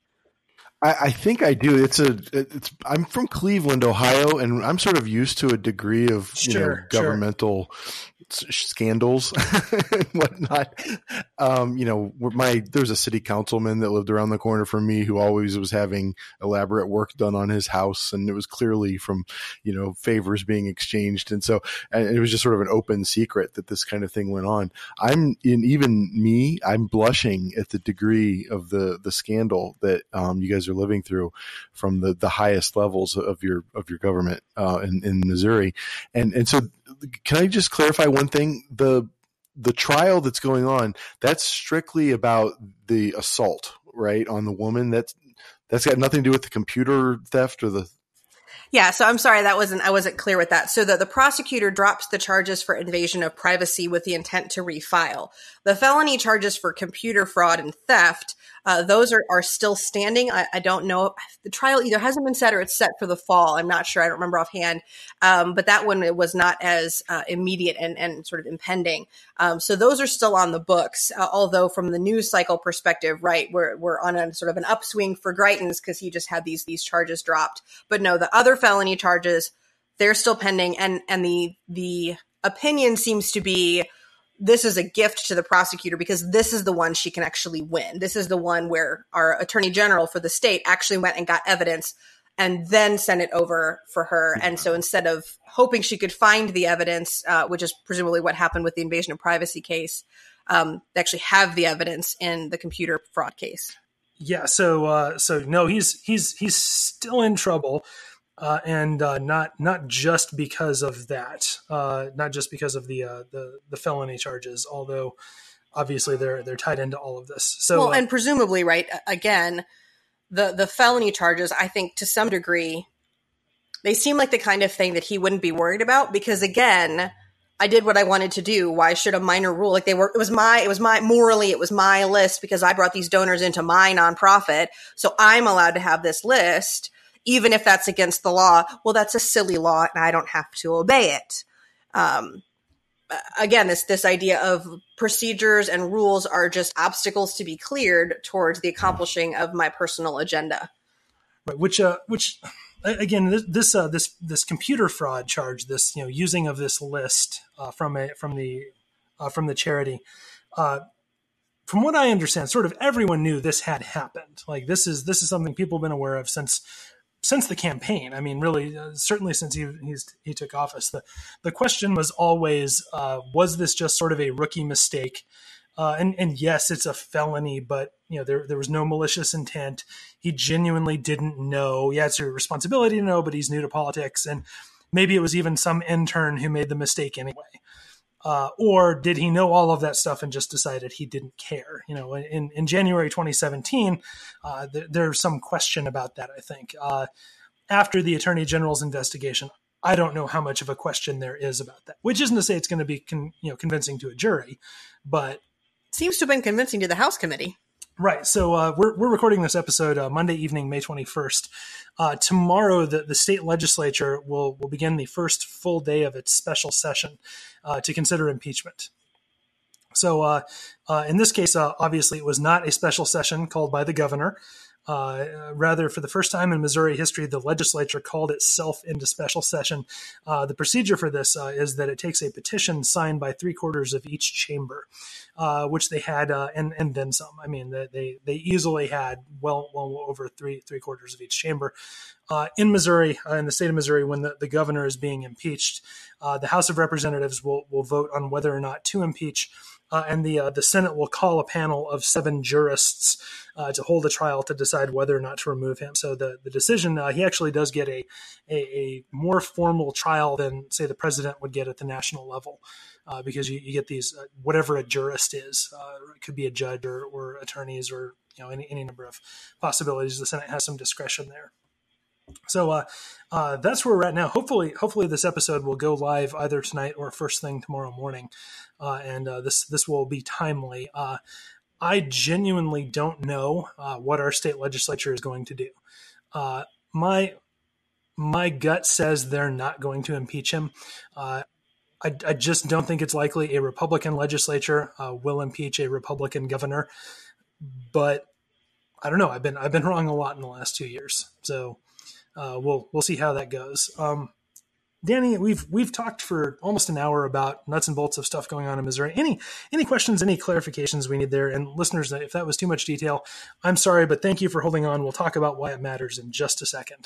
I, I think I do. It's a. It's. I'm from Cleveland, Ohio, and I'm sort of used to a degree of you sure, know governmental sure. scandals and whatnot. Um, you know, my there was a city councilman that lived around the corner from me who always was having elaborate work done on his house, and it was clearly from you know favors being exchanged, and so and it was just sort of an open secret that this kind of thing went on. I'm in even me. I'm blushing at the degree of the the scandal that um, you guys are living through from the, the highest levels of your of your government uh, in, in Missouri. And and so can I just clarify one thing? The the trial that's going on, that's strictly about the assault, right, on the woman. That's that's got nothing to do with the computer theft or the Yeah, so I'm sorry that wasn't I wasn't clear with that. So the, the prosecutor drops the charges for invasion of privacy with the intent to refile. The felony charges for computer fraud and theft, uh, those are, are still standing. I, I don't know. The trial either hasn't been set or it's set for the fall. I'm not sure. I don't remember offhand. Um, but that one, it was not as uh, immediate and, and sort of impending. Um, so those are still on the books. Uh, although from the news cycle perspective, right, we're, we're on a sort of an upswing for Greitens because he just had these, these charges dropped. But no, the other felony charges, they're still pending. And, and the, the opinion seems to be, this is a gift to the prosecutor because this is the one she can actually win. This is the one where our attorney general for the state actually went and got evidence and then sent it over for her. And so instead of hoping she could find the evidence, uh, which is presumably what happened with the invasion of privacy case, um, they actually have the evidence in the computer fraud case. Yeah. So, uh, so no, he's, he's, he's still in trouble. Uh, and uh, not not just because of that, uh, not just because of the, uh, the the felony charges, although obviously they're they're tied into all of this. So, well, uh, and presumably, right? Again, the the felony charges, I think, to some degree, they seem like the kind of thing that he wouldn't be worried about because, again, I did what I wanted to do. Why should a minor rule like they were? It was my it was my morally it was my list because I brought these donors into my nonprofit, so I'm allowed to have this list. Even if that's against the law, well, that's a silly law and I don't have to obey it. Um, again, this, this idea of procedures and rules are just obstacles to be cleared towards the accomplishing of my personal agenda. Right. Which, uh, which again, this, this, uh, this, this computer fraud charge, this, you know, using of this list, uh, from a, from the, uh, from the charity, uh, from what I understand, sort of everyone knew this had happened. Like this is, this is something people have been aware of since, since the campaign. I mean, really, uh, certainly since he he's, he took office. The the question was always, uh, was this just sort of a rookie mistake? Uh, and and yes, it's a felony, but you know there there was no malicious intent. He genuinely didn't know. Yeah, it's your responsibility to know, but he's new to politics, and maybe it was even some intern who made the mistake anyway. Uh, or did he know all of that stuff and just decided he didn't care? You know, in, in January twenty seventeen, uh, th- there's some question about that, I think. Uh, after the Attorney General's investigation, I don't know how much of a question there is about that, which isn't to say it's going to be con- you know, convincing to a jury, but... Seems to have been convincing to the House committee. Right. So uh, we're we're recording this episode uh, Monday evening, May twenty-first. Uh, tomorrow, the, the state legislature will, will begin the first full day of its special session uh, to consider impeachment. So uh, uh, in this case, uh, obviously, it was not a special session called by the governor. Uh, rather, for the first time in Missouri history, the legislature called itself into special session. Uh, the procedure for this uh, is that it takes a petition signed by three quarters of each chamber, uh, which they had, uh, and and then some. I mean, they they easily had well well over three three quarters of each chamber. Uh, in Missouri, uh, in the state of Missouri, when the, the governor is being impeached, uh, the House of Representatives will will vote on whether or not to impeach. Uh, and the uh, the Senate will call a panel of seven jurists uh, to hold a trial to decide whether or not to remove him. So the the decision, uh, he actually does get a, a a more formal trial than, say, the president would get at the national level, uh, because you, you get these uh, whatever a jurist is. Uh, it could be a judge or, or attorneys or you know any any number of possibilities. The Senate has some discretion there. So uh, uh, that's where we're at now. Hopefully, hopefully this episode will go live either tonight or first thing tomorrow morning, uh, and uh, this this will be timely. Uh, I genuinely don't know uh, what our state legislature is going to do. Uh, my my gut says they're not going to impeach him. Uh, I, I just don't think it's likely a Republican legislature uh, will impeach a Republican governor. But I don't know. I've been I've been wrong a lot in the last two years. So. Uh, we'll we'll see how that goes. Um, Danny, we've we've talked for almost an hour about nuts and bolts of stuff going on in Missouri. Any any questions, any clarifications we need there? And listeners, if that was too much detail, I'm sorry, but thank you for holding on. We'll talk about why it matters in just a second.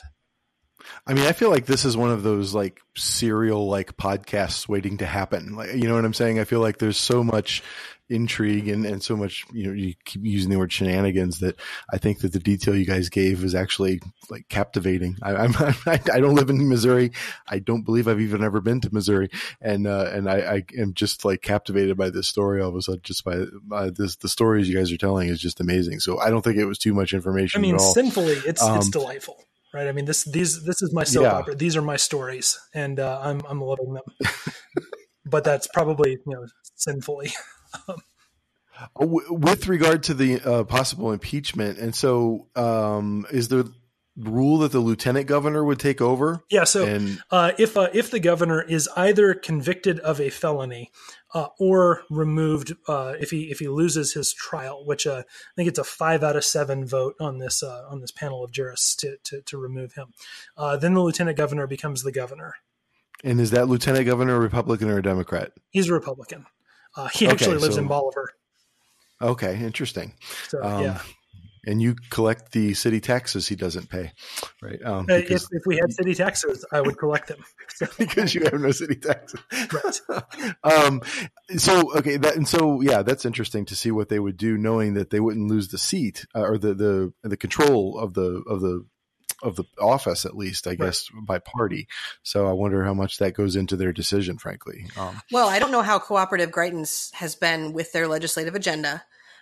I mean, I feel like this is one of those like serial like podcasts waiting to happen. Like, you know what I'm saying? I feel like there's so much intrigue and, and so much, you know, you keep using the word shenanigans that I think that the detail you guys gave is actually like captivating. I, I'm, I, I don't live in Missouri. I don't believe I've even ever been to Missouri. And, uh, and I, I am just like captivated by this story all of a sudden, just by, by this, the stories you guys are telling is just amazing. So I don't think it was too much information. I mean, at all. sinfully, it's, um, it's delightful. Right. I mean, this, these, this is my soap yeah. opera. These are my stories and, uh, I'm, I'm loving them, but that's probably, you know, sinfully. um, With regard to the uh, possible impeachment. And so, um, is the rule that the lieutenant governor would take over? Yeah. So, and, uh, if, uh, if the governor is either convicted of a felony, uh, or removed, uh, if he, if he loses his trial, which, uh, I think it's a five out of seven vote on this, uh, on this panel of jurists to, to, to remove him, uh, then the lieutenant governor becomes the governor. And is that lieutenant governor a Republican or a Democrat? He's a Republican. Uh, he okay, actually lives so, in Bolivar. Okay. Interesting. So, um, yeah. And you collect the city taxes he doesn't pay, right? Um, uh, if, if we had city taxes, I would collect them. Because you have no city taxes. Right. um, so, okay. That, and so, yeah, that's interesting to see what they would do, knowing that they wouldn't lose the seat uh, or the, the, the control of the, of the, of the office, at least, I guess, right. by party. So I wonder how much that goes into their decision, frankly. Um, well, I don't know how cooperative Greitens has been with their legislative agenda.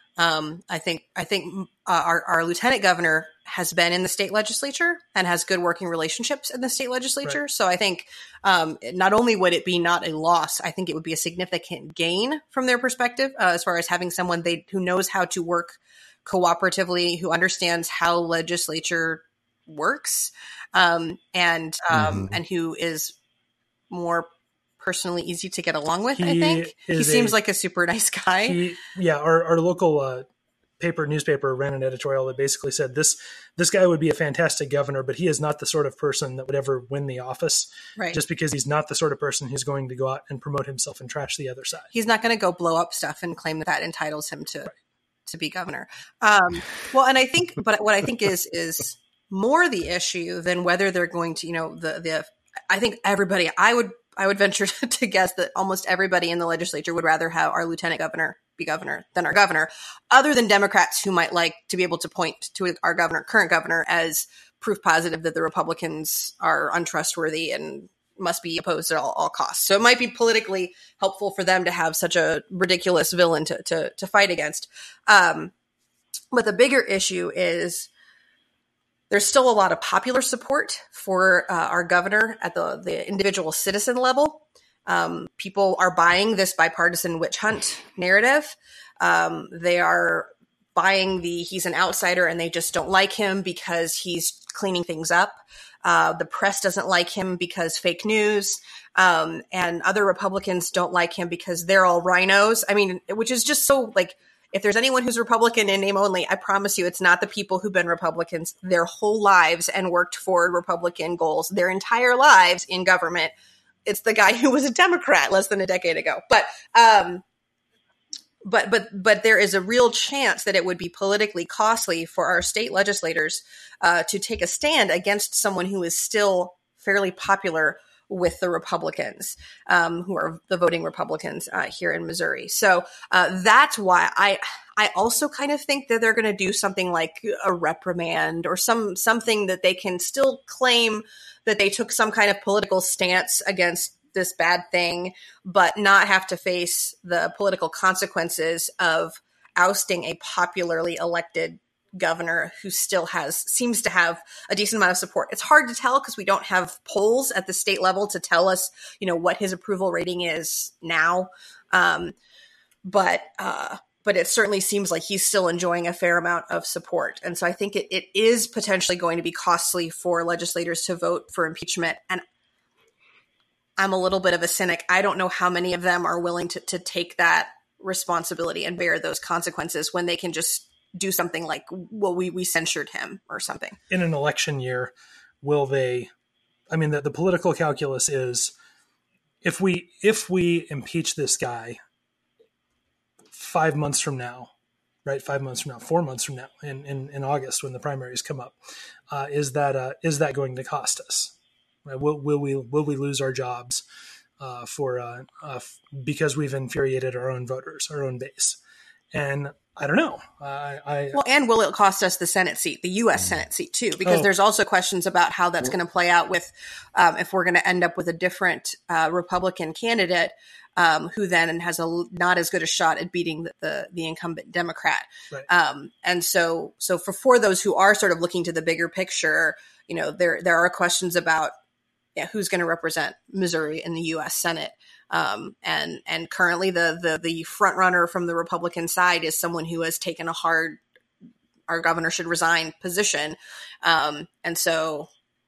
Um, I think I think uh, our, our lieutenant governor has been in the state legislature and has good working relationships in the state legislature. Right. So I think um, not only would it be not a loss, I think it would be a significant gain from their perspective uh, as far as having someone they who knows how to work cooperatively, who understands how legislature works, um, and um, mm-hmm. and who is more personally easy to get along with. He I think he seems a, like a super nice guy. He, yeah, our our local uh, paper newspaper ran an editorial that basically said this this guy would be a fantastic governor, but he is not the sort of person that would ever win the office. Right. Just because he's not the sort of person who's going to go out and promote himself and trash the other side. He's not going to go blow up stuff and claim that that entitles him to right. to be governor. Um, well, and I think, but what I think is is more the issue than whether they're going to, you know, the the. I think everybody. I would. I would venture to guess that almost everybody in the legislature would rather have our lieutenant governor be governor than our governor, other than Democrats who might like to be able to point to our governor, current governor, as proof positive that the Republicans are untrustworthy and must be opposed at all, all costs. So it might be politically helpful for them to have such a ridiculous villain to to, to fight against. Um, but the bigger issue is there's still a lot of popular support for uh, our governor at the, the individual citizen level. Um, people are buying this bipartisan witch hunt narrative. Um, they are buying the he's an outsider and they just don't like him because he's cleaning things up. Uh, the press doesn't like him because fake news. Um, and other Republicans don't like him because they're all rhinos. I mean, which is just so like, if there's anyone who's Republican in name only, I promise you it's not the people who've been Republicans their whole lives and worked for Republican goals their entire lives in government. It's the guy who was a Democrat less than a decade ago. But, um, but, but, but there is a real chance that it would be politically costly for our state legislators uh, to take a stand against someone who is still fairly popular with the Republicans, um, who are the voting Republicans uh, here in Missouri. So uh, that's why I I also kind of think that they're going to do something like a reprimand or some something that they can still claim that they took some kind of political stance against this bad thing, but not have to face the political consequences of ousting a popularly elected governor who still has seems to have a decent amount of support. It's hard to tell because we don't have polls at the state level to tell us, you know, what his approval rating is now. Um, but uh, but it certainly seems like he's still enjoying a fair amount of support. And so I think it, it is potentially going to be costly for legislators to vote for impeachment. And I'm a little bit of a cynic. I don't know how many of them are willing to, to take that responsibility and bear those consequences when they can just do something like, well, we, we censured him or something. In an election year, will they, I mean, the, the political calculus is if we, if we impeach this guy five months from now, right? Five months from now, four months from now in, in, in August, when the primaries come up, uh, is that, uh, is that going to cost us? Right? Will, will we, will we lose our jobs uh, for, uh, uh, because we've infuriated our own voters, our own base? And I don't know. I, I well, and will it cost us the Senate seat, the U S Senate seat too? Because oh. there's also questions about how that's going to play out with um, if we're going to end up with a different uh, Republican candidate um, who then has a not as good a shot at beating the the, the incumbent Democrat. Right. Um, and so, so for for those who are sort of looking to the bigger picture, you know, there there are questions about yeah, who's going to represent Missouri in the U S Senate. Um, and, and currently the, the, the front runner from the Republican side is someone who has taken a hard, our governor should resign position. Um, and so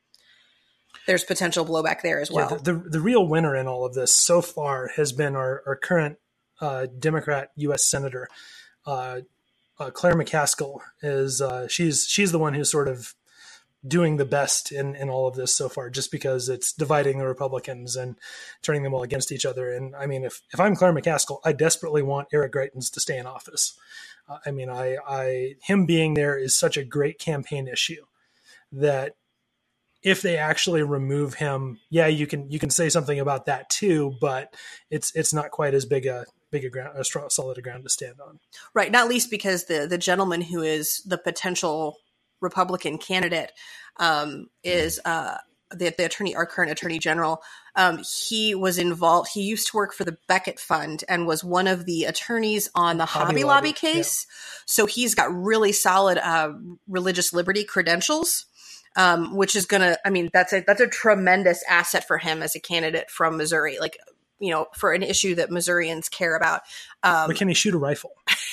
there's potential blowback there as well. Yeah, the, the, the real winner in all of this so far has been our, our current, uh, Democrat U S Senator, uh, uh, Claire McCaskill is, uh, she's, she's the one who's sort of doing the best in, in all of this so far, just because it's dividing the Republicans and turning them all against each other. And I mean, if, if I'm Claire McCaskill, I desperately want Eric Greitens to stay in office. Uh, I mean, I, I, him being there is such a great campaign issue that if they actually remove him, yeah, you can, you can say something about that too, but it's, it's not quite as big a, big a ground, a strong, solid a ground to stand on. Right. Not least because the, the gentleman who is the potential Republican candidate um, is uh, the, the attorney, our current attorney general. Um, he was involved. He used to work for the Beckett Fund and was one of the attorneys on the Hobby, Hobby Lobby, Lobby case. Yeah. So he's got really solid uh, religious liberty credentials, um, which is going to, I mean, that's a, that's a tremendous asset for him as a candidate from Missouri, like, you know, for an issue that Missourians care about. Um, but can he shoot a rifle?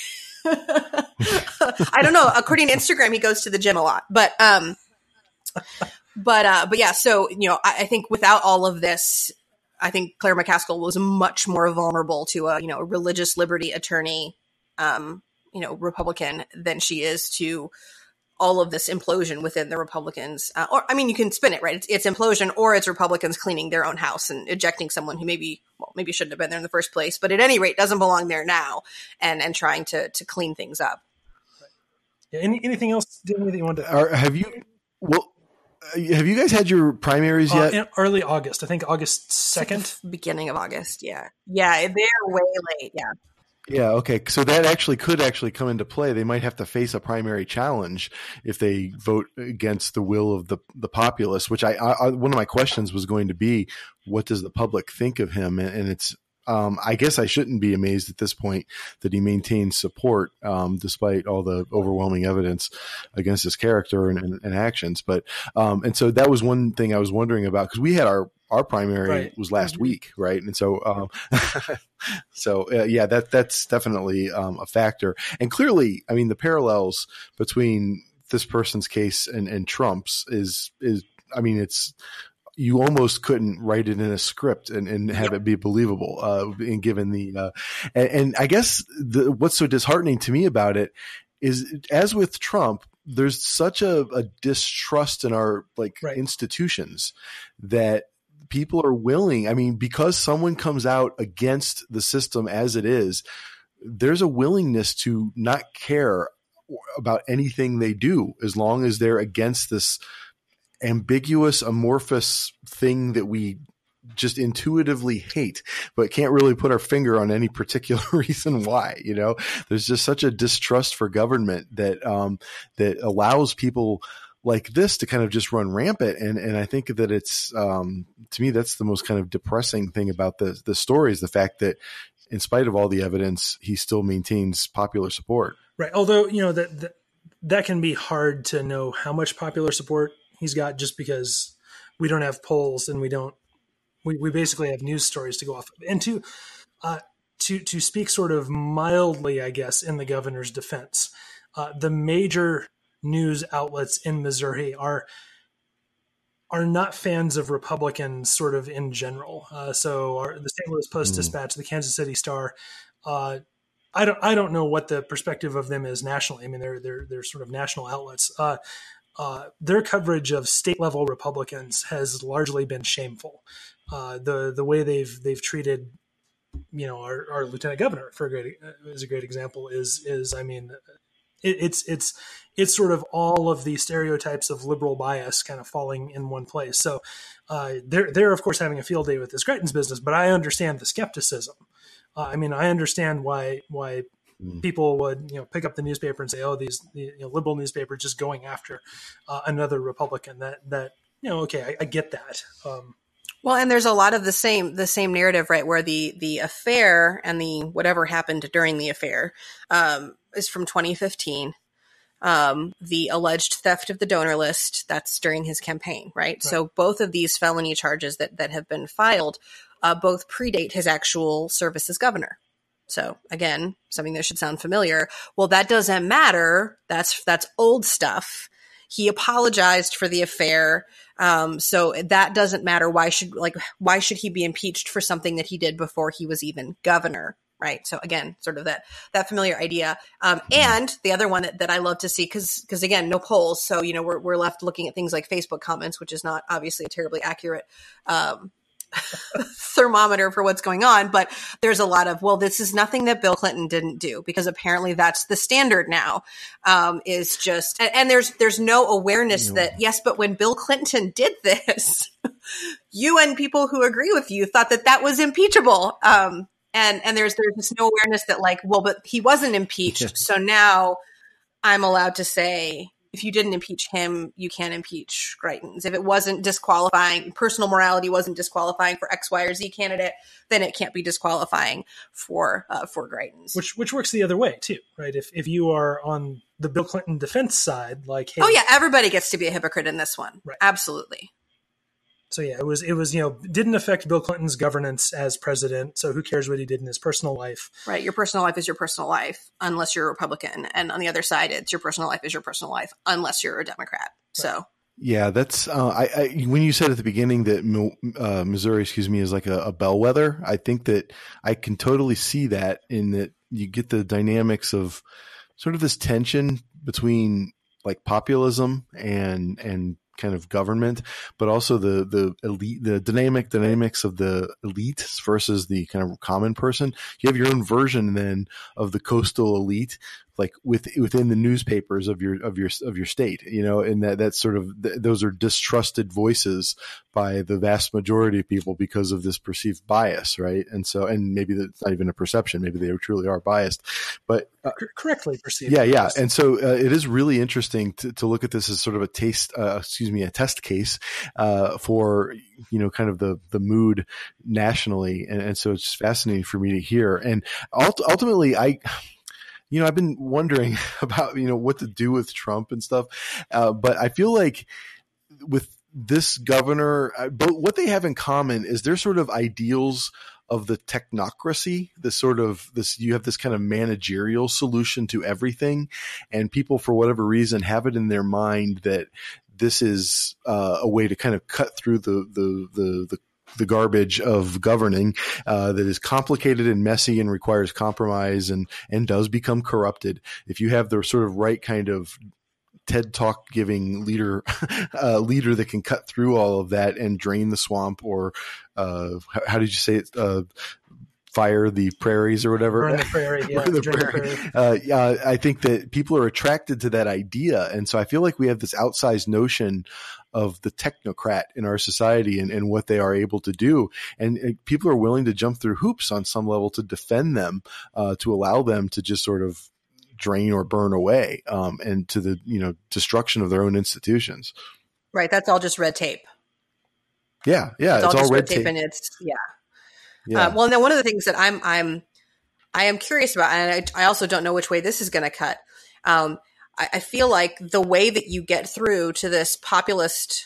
I don't know. According to Instagram, he goes to the gym a lot, but, um, but, uh, but yeah, so, you know, I, I think without all of this, I think Claire McCaskill was much more vulnerable to a, you know, a religious liberty attorney, um, you know, Republican than she is to all of this implosion within the Republicans. Uh, or, I mean, you can spin it, right? It's, it's implosion or it's Republicans cleaning their own house and ejecting someone who maybe, well, maybe shouldn't have been there in the first place, but at any rate doesn't belong there now and, and trying to, to clean things up. Yeah, any, anything else? Anything you want to? Are, have you? Well, have you guys had your primaries yet? Uh, in early August, I think August second, beginning of August. Yeah, yeah, they're way late. Yeah, Yeah. Okay. So that actually could actually come into play. They might have to face a primary challenge if they vote against the will of the, the populace, which I, I, one of my questions was going to be, what does the public think of him? And, and it's, um, I guess I shouldn't be amazed at this point that he maintains support, um, despite all the overwhelming evidence against his character and, and, and actions. But, um, and so that was one thing I was wondering about, because we had our, our primary right. was last week, right? And so, um, so uh, yeah, that that's definitely um, a factor. And clearly, I mean, the parallels between this person's case and, and Trump's is is, I mean, it's you almost couldn't write it in a script and, and have it be believable. Uh, and given the, uh, and, and I guess the, what's so disheartening to me about it is, as with Trump, there's such a, a distrust in our like right. institutions that people are willing, I mean, because someone comes out against the system as it is, there's a willingness to not care about anything they do as long as they're against this ambiguous, amorphous thing that we just intuitively hate, but can't really put our finger on any particular reason why. You know, there's just such a distrust for government that um, that allows people like this to kind of just run rampant. And, and I think that it's, um, to me, that's the most kind of depressing thing about the, the story is the fact that in spite of all the evidence, he still maintains popular support. Right. Although, you know, that, that, that can be hard to know how much popular support he's got just because we don't have polls and we don't, we, we basically have news stories to go off of. And to, uh, to, to speak sort of mildly, I guess, in the governor's defense, uh, the major news outlets in Missouri are are not fans of Republicans sort of in general. Uh, so our, the Saint Louis Post-Dispatch, mm. the Kansas City Star, uh, I don't I don't know what the perspective of them is nationally. I mean, they're they're they're sort of national outlets. Uh, uh, their coverage of state level Republicans has largely been shameful. Uh, the the way they've they've treated, you know, our, our lieutenant governor, for a great is a great example. Is is I mean. It, it's it's it's sort of all of the stereotypes of liberal bias kind of falling in one place. So uh, they're they're of course having a field day with this Greitens business, but I understand the skepticism. Uh, I mean, I understand why why mm. people would you know pick up the newspaper and say, "Oh, these the, you know, liberal newspapers just going after uh, another Republican." That that you know, okay, I, I get that. Um, Well, and there's a lot of the same the same narrative, right? Where the the affair and the whatever happened during the affair um, is from twenty fifteen. Um, the alleged theft of the donor list, that's during his campaign, right? right. So both of these felony charges that that have been filed, uh, both predate his actual service as governor. So again, something that should sound familiar. Well, that doesn't matter. That's that's old stuff. He apologized for the affair. Um, so that doesn't matter. Why should like why should he be impeached for something that he did before he was even governor? Right. So again, sort of that that familiar idea. Um, and the other one that, that I love to see, because because again, no polls. So, you know, we're we're left looking at things like Facebook comments, which is not obviously a terribly accurate um thermometer for what's going on, but there's a lot of, well, this is nothing that Bill Clinton didn't do, because apparently that's the standard now, um, is just, and, and there's, there's no awareness no. that, yes, but when Bill Clinton did this, you and people who agree with you thought that that was impeachable. Um, and, and there's, there's just no awareness that like, well, but he wasn't impeached. So now I'm allowed to say, if you didn't impeach him, you can't impeach Greitens. If it wasn't disqualifying, personal morality wasn't disqualifying for X, Y, or Z candidate, then it can't be disqualifying for uh, for Greitens. Which which works the other way too, right? If if you are on the Bill Clinton defense side, like, hey, oh yeah, everybody gets to be a hypocrite in this one, right. Absolutely. So yeah, it was, it was, you know, didn't affect Bill Clinton's governance as president. So who cares what he did in his personal life? Right. Your personal life is your personal life, unless you're a Republican. And on the other side, it's your personal life is your personal life, unless you're a Democrat. Right. So. Yeah, that's, uh, I, I, when you said at the beginning that uh, Missouri, excuse me, is like a, a bellwether, I think that I can totally see that in that you get the dynamics of sort of this tension between like populism and, and, kind of government, but also the the elite, the dynamic dynamics of the elites versus the kind of common person. You have your own version then of the coastal elite like with, within the newspapers of your, of your, of your state, you know, and that, that's sort of, th- those are distrusted voices by the vast majority of people because of this perceived bias. Right. And so, and maybe that's not even a perception. Maybe they truly are biased, but uh, correctly perceived. Yeah. Yeah. And so uh, it is really interesting to, to look at this as sort of a taste, uh, excuse me, a test case, uh, for, you know, kind of the, the mood nationally. And, and so it's fascinating for me to hear. And ult- ultimately, I, you know, I've been wondering about, you know, what to do with Trump and stuff. Uh, but I feel like with this governor, uh, but what they have in common is their sort of ideals of the technocracy, this sort of this, you have this kind of managerial solution to everything. And people, for whatever reason, have it in their mind that this is uh, a way to kind of cut through the, the, the, the, the garbage of governing, uh, that is complicated and messy and requires compromise and, and does become corrupted. If you have the sort of right kind of TED Talk giving leader, uh, leader that can cut through all of that and drain the swamp, or, uh, how did you say it? Uh, fire the prairies or whatever. Burn the prairie. Yeah, Burn the drain the prairie. prairie. Uh, yeah, I think that people are attracted to that idea. And so I feel like we have this outsized notion of the technocrat in our society and, and what they are able to do. And, and people are willing to jump through hoops on some level to defend them, uh, to allow them to just sort of drain or burn away, um, and to the, you know, destruction of their own institutions. Right. That's all just red tape. Yeah. Yeah. It's, It's, all, all just red red tape, tape. and it's, yeah. Yeah. Uh, well, now one of the things that I'm, I'm, I am curious about, and I, I also don't know which way this is going to cut. Um, I, I feel like the way that you get through to this populist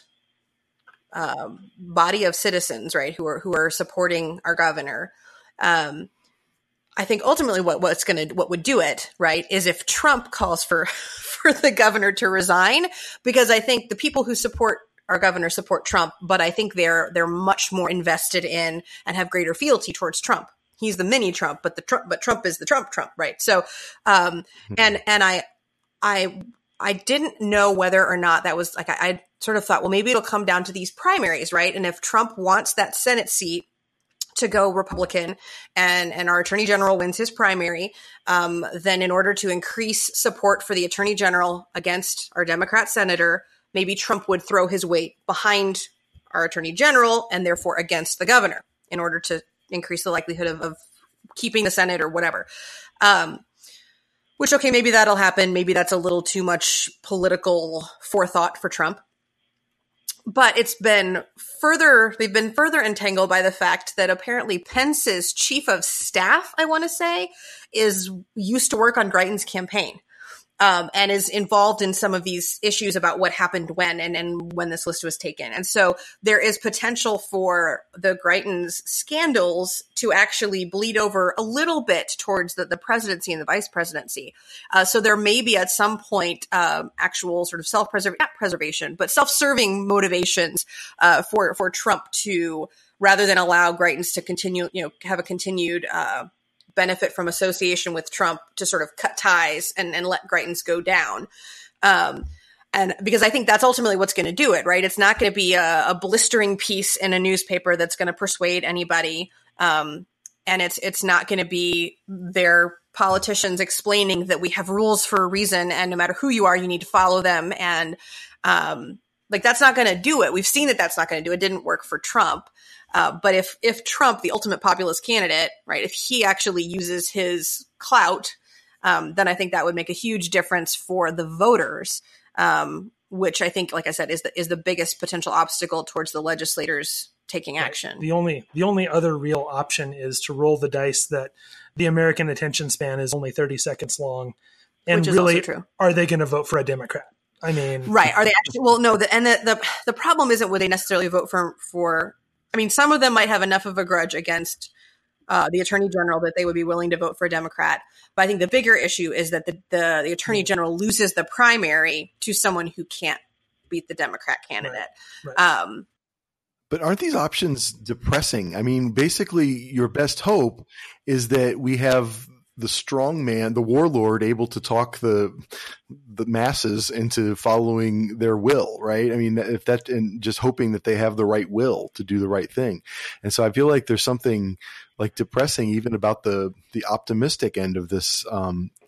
um, body of citizens, right, who are who are supporting our governor, um, I think ultimately what what's going to what would do it, right, is if Trump calls for for the governor to resign, because I think the people who support our governor support Trump, but I think they're they're much more invested in and have greater fealty towards Trump. He's the mini Trump, but the Trump, but Trump is the Trump Trump, right? So, um, and and I I I didn't know whether or not that was like I, I sort of thought, well, maybe it'll come down to these primaries, right? And if Trump wants that Senate seat to go Republican, and and our Attorney General wins his primary, um, then in order to increase support for the Attorney General against our Democrat senator, maybe Trump would throw his weight behind our Attorney General and therefore against the governor in order to increase the likelihood of, of keeping the Senate or whatever. Um, which, okay, maybe that'll happen. Maybe that's a little too much political forethought for Trump. But it's been further, they've been further entangled by the fact that apparently Pence's chief of staff, I want to say, is used to work on Greitens' campaign. Um, and is involved in some of these issues about what happened when and, and when this list was taken. And so there is potential for the Greitens scandals to actually bleed over a little bit towards the, the presidency and the vice presidency. Uh, so there may be at some point um, actual sort of self-preservation, not preservation, but self-serving motivations uh, for, for Trump to, rather than allow Greitens to continue, you know, have a continued uh benefit from association with Trump, to sort of cut ties and, and let Greitens go down. Um, and because I think that's ultimately what's going to do it, right? It's not going to be a, a blistering piece in a newspaper that's going to persuade anybody. Um, and it's, it's not going to be their politicians explaining that we have rules for a reason, and no matter who you are, you need to follow them. And, um, like, that's not going to do it. We've seen that that's not going to do it. It didn't work for Trump. Uh, but if if Trump, the ultimate populist candidate, right, if he actually uses his clout, um, then I think that would make a huge difference for the voters, um, which I think, like I said, is the, is the biggest potential obstacle towards the legislators taking action. The only the only other real option is to roll the dice that the American attention span is only thirty seconds long, and which is really, also true. Are they going to vote for a Democrat? I mean, right? Are they actually? Well, no. The, and the, the the problem isn't would they necessarily vote for for. I mean, some of them might have enough of a grudge against uh, the Attorney General that they would be willing to vote for a Democrat. But I think the bigger issue is that the, the, the Attorney General loses the primary to someone who can't beat the Democrat candidate. Right. Right. Um, But aren't these options depressing? I mean, basically, your best hope is that we have the strong man, the warlord, able to talk the the masses into following their will, right? I mean, if that, and just hoping that they have the right will to do the right thing. And so I feel like there's something like depressing even about the the optimistic end of this um,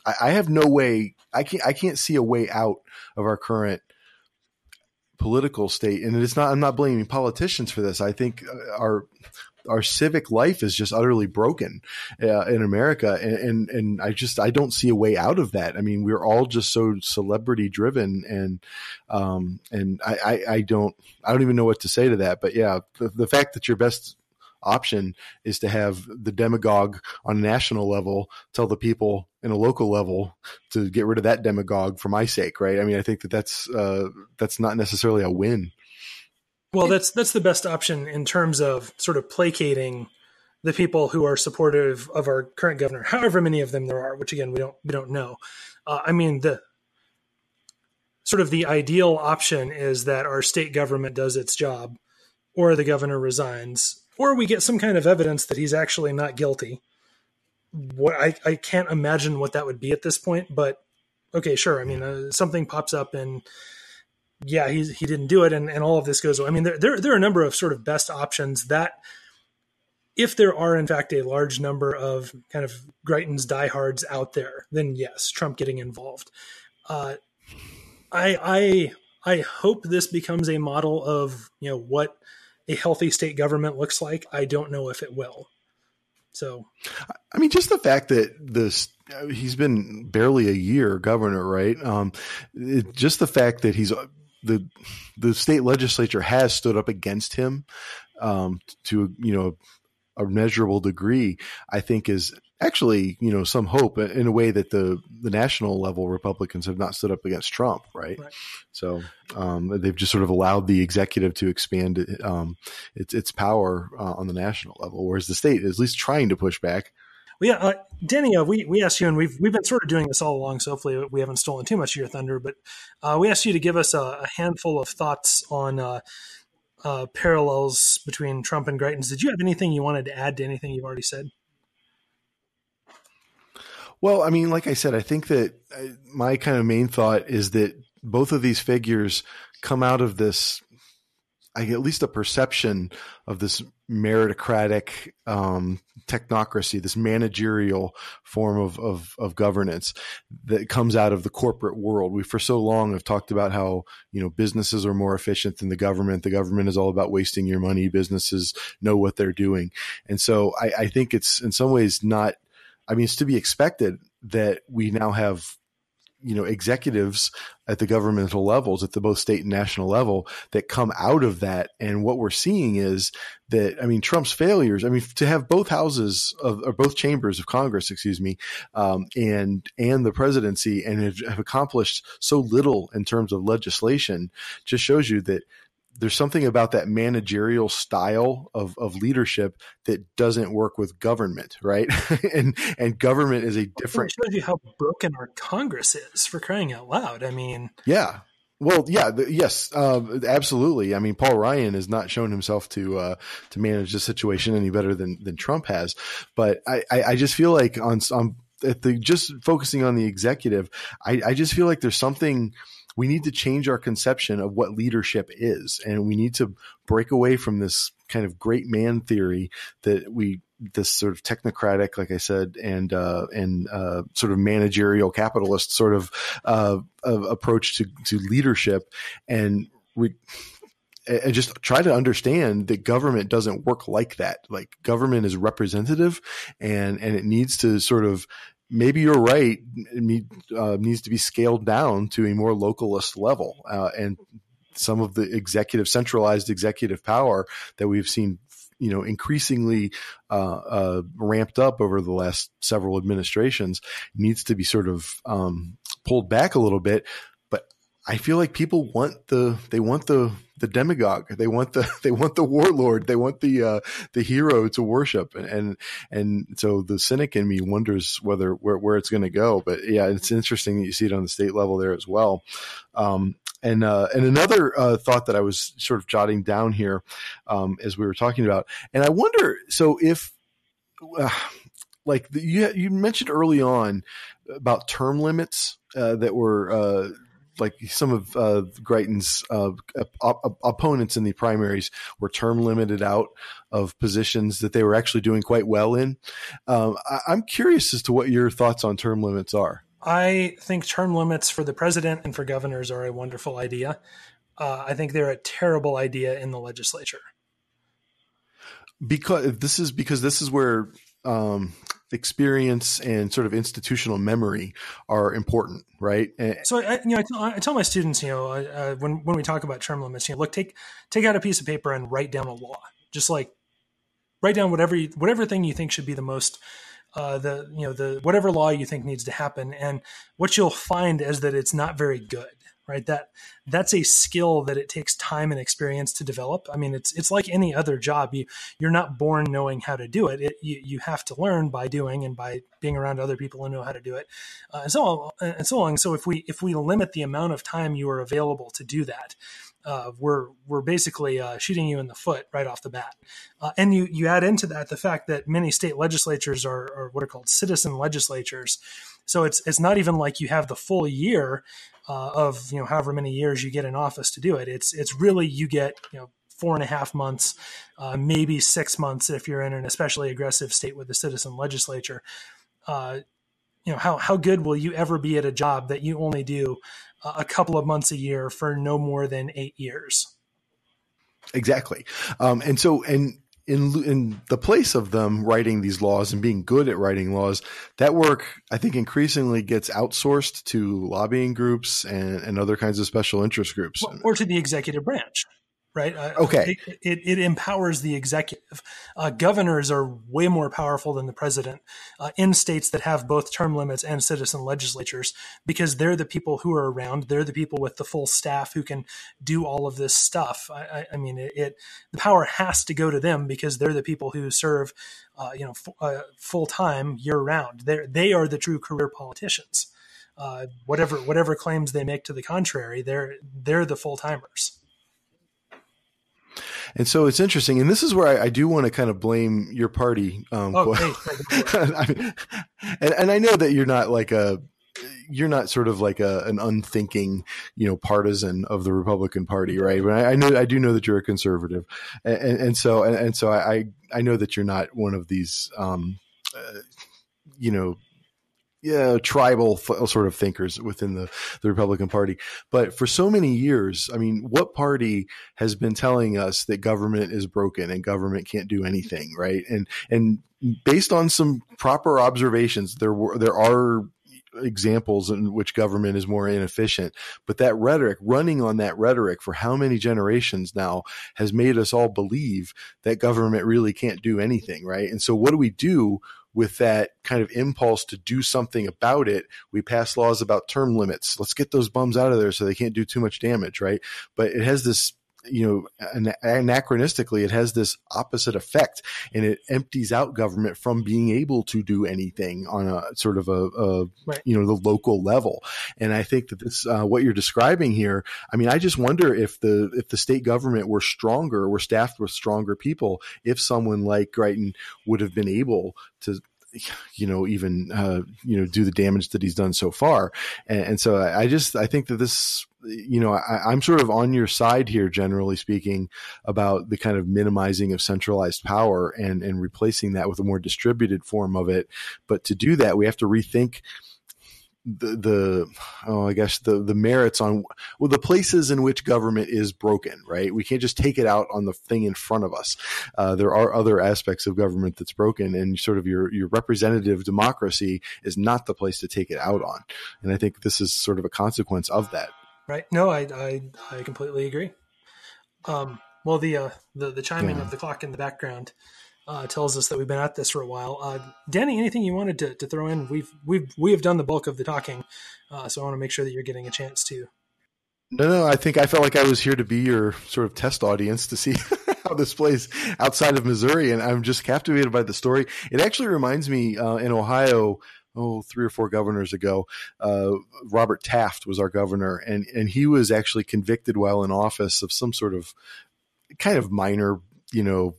I, I have no way. I can't. I can't see a way out of our current political state, and it's not. I'm not blaming politicians for this. I think our our civic life is just utterly broken uh, in America, and, and and I just I don't see a way out of that. I mean, we're all just so celebrity driven, and um and I, I I don't I don't even know what to say to that. But yeah, the, the fact that your best option is to have the demagogue on a national level tell the people in a local level to get rid of that demagogue for my sake, right? I mean, I think that that's uh, that's not necessarily a win. Well, that's that's the best option in terms of sort of placating the people who are supportive of our current governor, however many of them there are, which again we don't we don't know. Uh, I mean, the sort of the ideal option is that our state government does its job, or the governor resigns, or we get some kind of evidence that he's actually not guilty. What I, I can't imagine what that would be at this point, but okay, sure. I mean, uh, something pops up and yeah, he he didn't do it, and, and all of this goes. I mean, there, there there are a number of sort of best options that, if there are in fact a large number of kind of Greitens diehards out there, then yes, Trump getting involved. Uh, I I I hope this becomes a model of, you know, what a healthy state government looks like. I don't know if it will. So, I mean, just the fact that this, he's been barely a year governor, right? Um, it, just the fact that he's the, the state legislature has stood up against him, um, to, you know, a measurable degree, I think is actually, you know, some hope in a way that the, the national level Republicans have not stood up against Trump. Right. right. So, um, they've just sort of allowed the executive to expand, um, its, its power uh, on the national level, whereas the state is at least trying to push back. Well, yeah, uh, Danny, uh, we, we asked you, and we've, we've been sort of doing this all along, so hopefully we haven't stolen too much of your thunder, but, uh, we asked you to give us a, a handful of thoughts on, uh, uh, parallels between Trump and Greitens. Did you have anything you wanted to add to anything you've already said? Well, I mean, like I said, I think that my kind of main thought is that both of these figures come out of this, I get at least a perception of this meritocratic um, technocracy, this managerial form of, of, of governance that comes out of the corporate world. We, for so long, have talked about how, you know, businesses are more efficient than the government. The government is all about wasting your money. Businesses know what they're doing. And so I, I think it's in some ways not, I mean, it's to be expected that we now have, you know, executives at the governmental levels, at the both state and national level, that come out of that. And what we're seeing is that, I mean, Trump's failures, I mean, to have both houses of, or both chambers of Congress, excuse me, um, and, and the presidency, and have, have accomplished so little in terms of legislation, just shows you that there's something about that managerial style of, of leadership that doesn't work with government, right? and and government is a different. It shows you how broken our Congress is, for crying out loud. I mean, yeah. Well, yeah, the, yes, uh, absolutely. I mean, Paul Ryan has not shown himself to uh, to manage the situation any better than than Trump has. But I, I, I just feel like on on at the just focusing on the executive, I, I just feel like there's something. We need to change our conception of what leadership is, and we need to break away from this kind of great man theory that we, this sort of technocratic, like I said, and uh, and uh, sort of managerial capitalist sort of uh, of approach to to leadership, and we. And just try to understand that government doesn't work like that. Like, government is representative, and and it needs to sort of. Maybe you're right. It need, uh, needs to be scaled down to a more localist level. Uh, and some of the executive, centralized executive power that we've seen, you know, increasingly uh, uh, ramped up over the last several administrations needs to be sort of um, pulled back a little bit. But I feel like people want the, they want the, the demagogue. They want the, they want the warlord. They want the, uh, the hero to worship. And, and so the cynic in me wonders whether, where, where it's going to go. But yeah, it's interesting that you see it on the state level there as well. Um, and, uh, and another, uh, thought that I was sort of jotting down here, um, as we were talking about, and I wonder, so if, uh, like the, you, you mentioned early on about term limits, uh, that were, uh, like some of uh, Greitens' uh, op- opponents in the primaries were term limited out of positions that they were actually doing quite well in. Um, I- I'm curious as to what your thoughts on term limits are. I think term limits for the president and for governors are a wonderful idea. Uh, I think they're a terrible idea in the legislature. Because this is because this is where um, experience and sort of institutional memory are important, right? And, so I, you know, I tell, I tell my students, you know, uh, when when we talk about term limits, you know, look, take take out a piece of paper and write down a law. Just like write down whatever you, whatever thing you think should be the most, uh, the you know the whatever law you think needs to happen. And what you'll find is that it's not very good. Right. That that's a skill that it takes time and experience to develop. I mean, it's it's like any other job. You you're not born knowing how to do it. it you, you have to learn by doing and by being around other people who know how to do it, uh, and so on and so on. So if we if we limit the amount of time you are available to do that, uh, we're we're basically uh, shooting you in the foot right off the bat. Uh, and you you add into that the fact that many state legislatures are, are what are called citizen legislatures. So it's it's not even like you have the full year uh, of you know however many years you get in office to do it. It's it's really you get you know four and a half months, uh, maybe six months if you're in an especially aggressive state with the citizen legislature. Uh, you know how how good will you ever be at a job that you only do uh, a couple of months a year for no more than eight years? Exactly, um, and so and. In, in the place of them writing these laws and being good at writing laws, that work, I think, increasingly gets outsourced to lobbying groups and, and other kinds of special interest groups. Well, or to the executive branch, right? Uh, okay. It, it, it empowers the executive. Uh, governors are way more powerful than the president uh, in states that have both term limits and citizen legislatures because they're the people who are around. They're the people with the full staff who can do all of this stuff. I, I, I mean, it, it the power has to go to them because they're the people who serve, uh, you know, f- uh, full time year round. They they are the true career politicians. Uh, whatever whatever claims they make to the contrary, they're they're the full timers. And so it's interesting. And this is where I, I do want to kind of blame your party. Um, oh, hey, I mean, and, and I know that you're not like a, you're not sort of like a, an unthinking, you know, partisan of the Republican Party, right? But I, I know, I do know that you're a conservative. And, and so, and, and so I, I know that you're not one of these, um, uh, you know, yeah, tribal th- sort of thinkers within the, the Republican Party. But for so many years, I mean, what party has been telling us that government is broken and government can't do anything, right? And and based on some proper observations, there were there are examples in which government is more inefficient. But that rhetoric, running on that rhetoric for how many generations now, has made us all believe that government really can't do anything, right? And so what do we do with that kind of impulse to do something about it? We pass laws about term limits. Let's get those bums out of there so they can't do too much damage, right? But it has this, you know, anachronistically, it has this opposite effect, and it empties out government from being able to do anything on a sort of a, a right. you know, the local level. And I think that this, uh, what you're describing here, I mean, I just wonder if the, if the state government were stronger, were staffed with stronger people, if someone like Greitens would have been able to, you know, even, uh, you know, do the damage that he's done so far. And, and so I, I just, I think that this, you know, I, I'm sort of on your side here, generally speaking, about the kind of minimizing of centralized power and, and replacing that with a more distributed form of it. But to do that, we have to rethink the, the, oh, I guess the, the merits on, well, the places in which government is broken, right? We can't just take it out on the thing in front of us. Uh, there are other aspects of government that's broken, and sort of your, your representative democracy is not the place to take it out on. And I think this is sort of a consequence of that. Right. No, I, I, I completely agree. Um, well, the, uh, the, the chiming yeah. of the clock in the background Uh, tells us that we've been at this for a while. Uh, Danny, anything you wanted to, to throw in? We've we've we have done the bulk of the talking, uh, so I want to make sure that you're getting a chance to. No, no, I think I felt like I was here to be your sort of test audience to see how this plays outside of Missouri, and I'm just captivated by the story. It actually reminds me uh, in Ohio. Oh, three or four governors ago, uh, Robert Taft was our governor, and and he was actually convicted while in office of some sort of kind of minor, you know,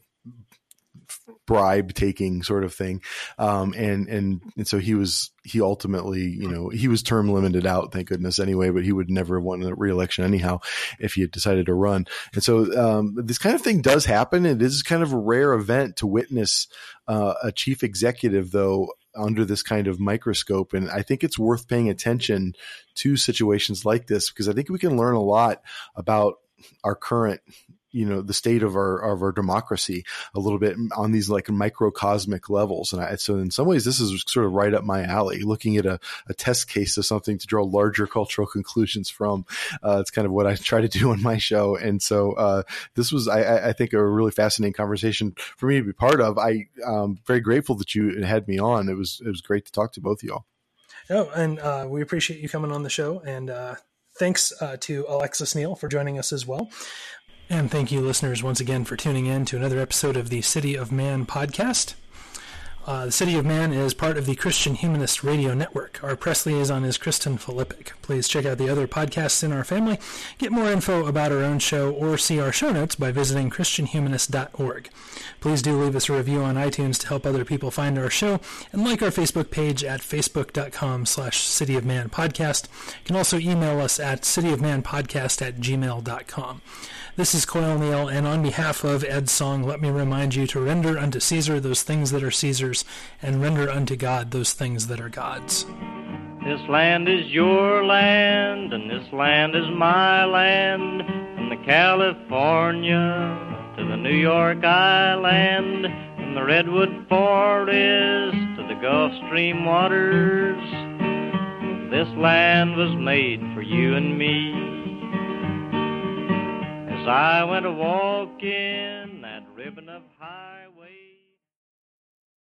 bribe taking sort of thing. Um, and, and, and so he was, he ultimately, you know, he was term limited out, thank goodness anyway, but he would never have won a re-election anyhow if he had decided to run. And so, um, this kind of thing does happen. It is kind of a rare event to witness, uh, a chief executive though, under this kind of microscope. And I think it's worth paying attention to situations like this, because I think we can learn a lot about our current, you know, the state of our, of our democracy a little bit on these like microcosmic levels. And I, so in some ways, this is sort of right up my alley, looking at a, a test case of something to draw larger cultural conclusions from. Uh, it's kind of what I try to do on my show. And so uh, this was, I, I think, a really fascinating conversation for me to be part of. I, um very grateful that you had me on. It was, it was great to talk to both of y'all. Oh, and uh, we appreciate you coming on the show. And uh, thanks uh, to Alexis Neal for joining us as well. And thank you, listeners, once again for tuning in to another episode of the City of Man podcast. Uh, the City of Man is part of the Christian Humanist Radio Network. Our press liaison is Kristen Filippic. Please check out the other podcasts in our family. Get more info about our own show or see our show notes by visiting christian humanist dot org. Please do leave us a review on iTunes to help other people find our show, and like our Facebook page at facebook.com slash City of Man podcast. You can also email us at cityofmanpodcast at gmail dot com. This is Coyle Neal, and on behalf of Ed Song, let me remind you to render unto Caesar those things that are Caesar's, and render unto God those things that are God's. This land is your land, and this land is my land, from the California to the New York Island, from the Redwood Forest to the Gulf Stream waters. This land was made for you and me. As I went a-walking that ribbon of highway.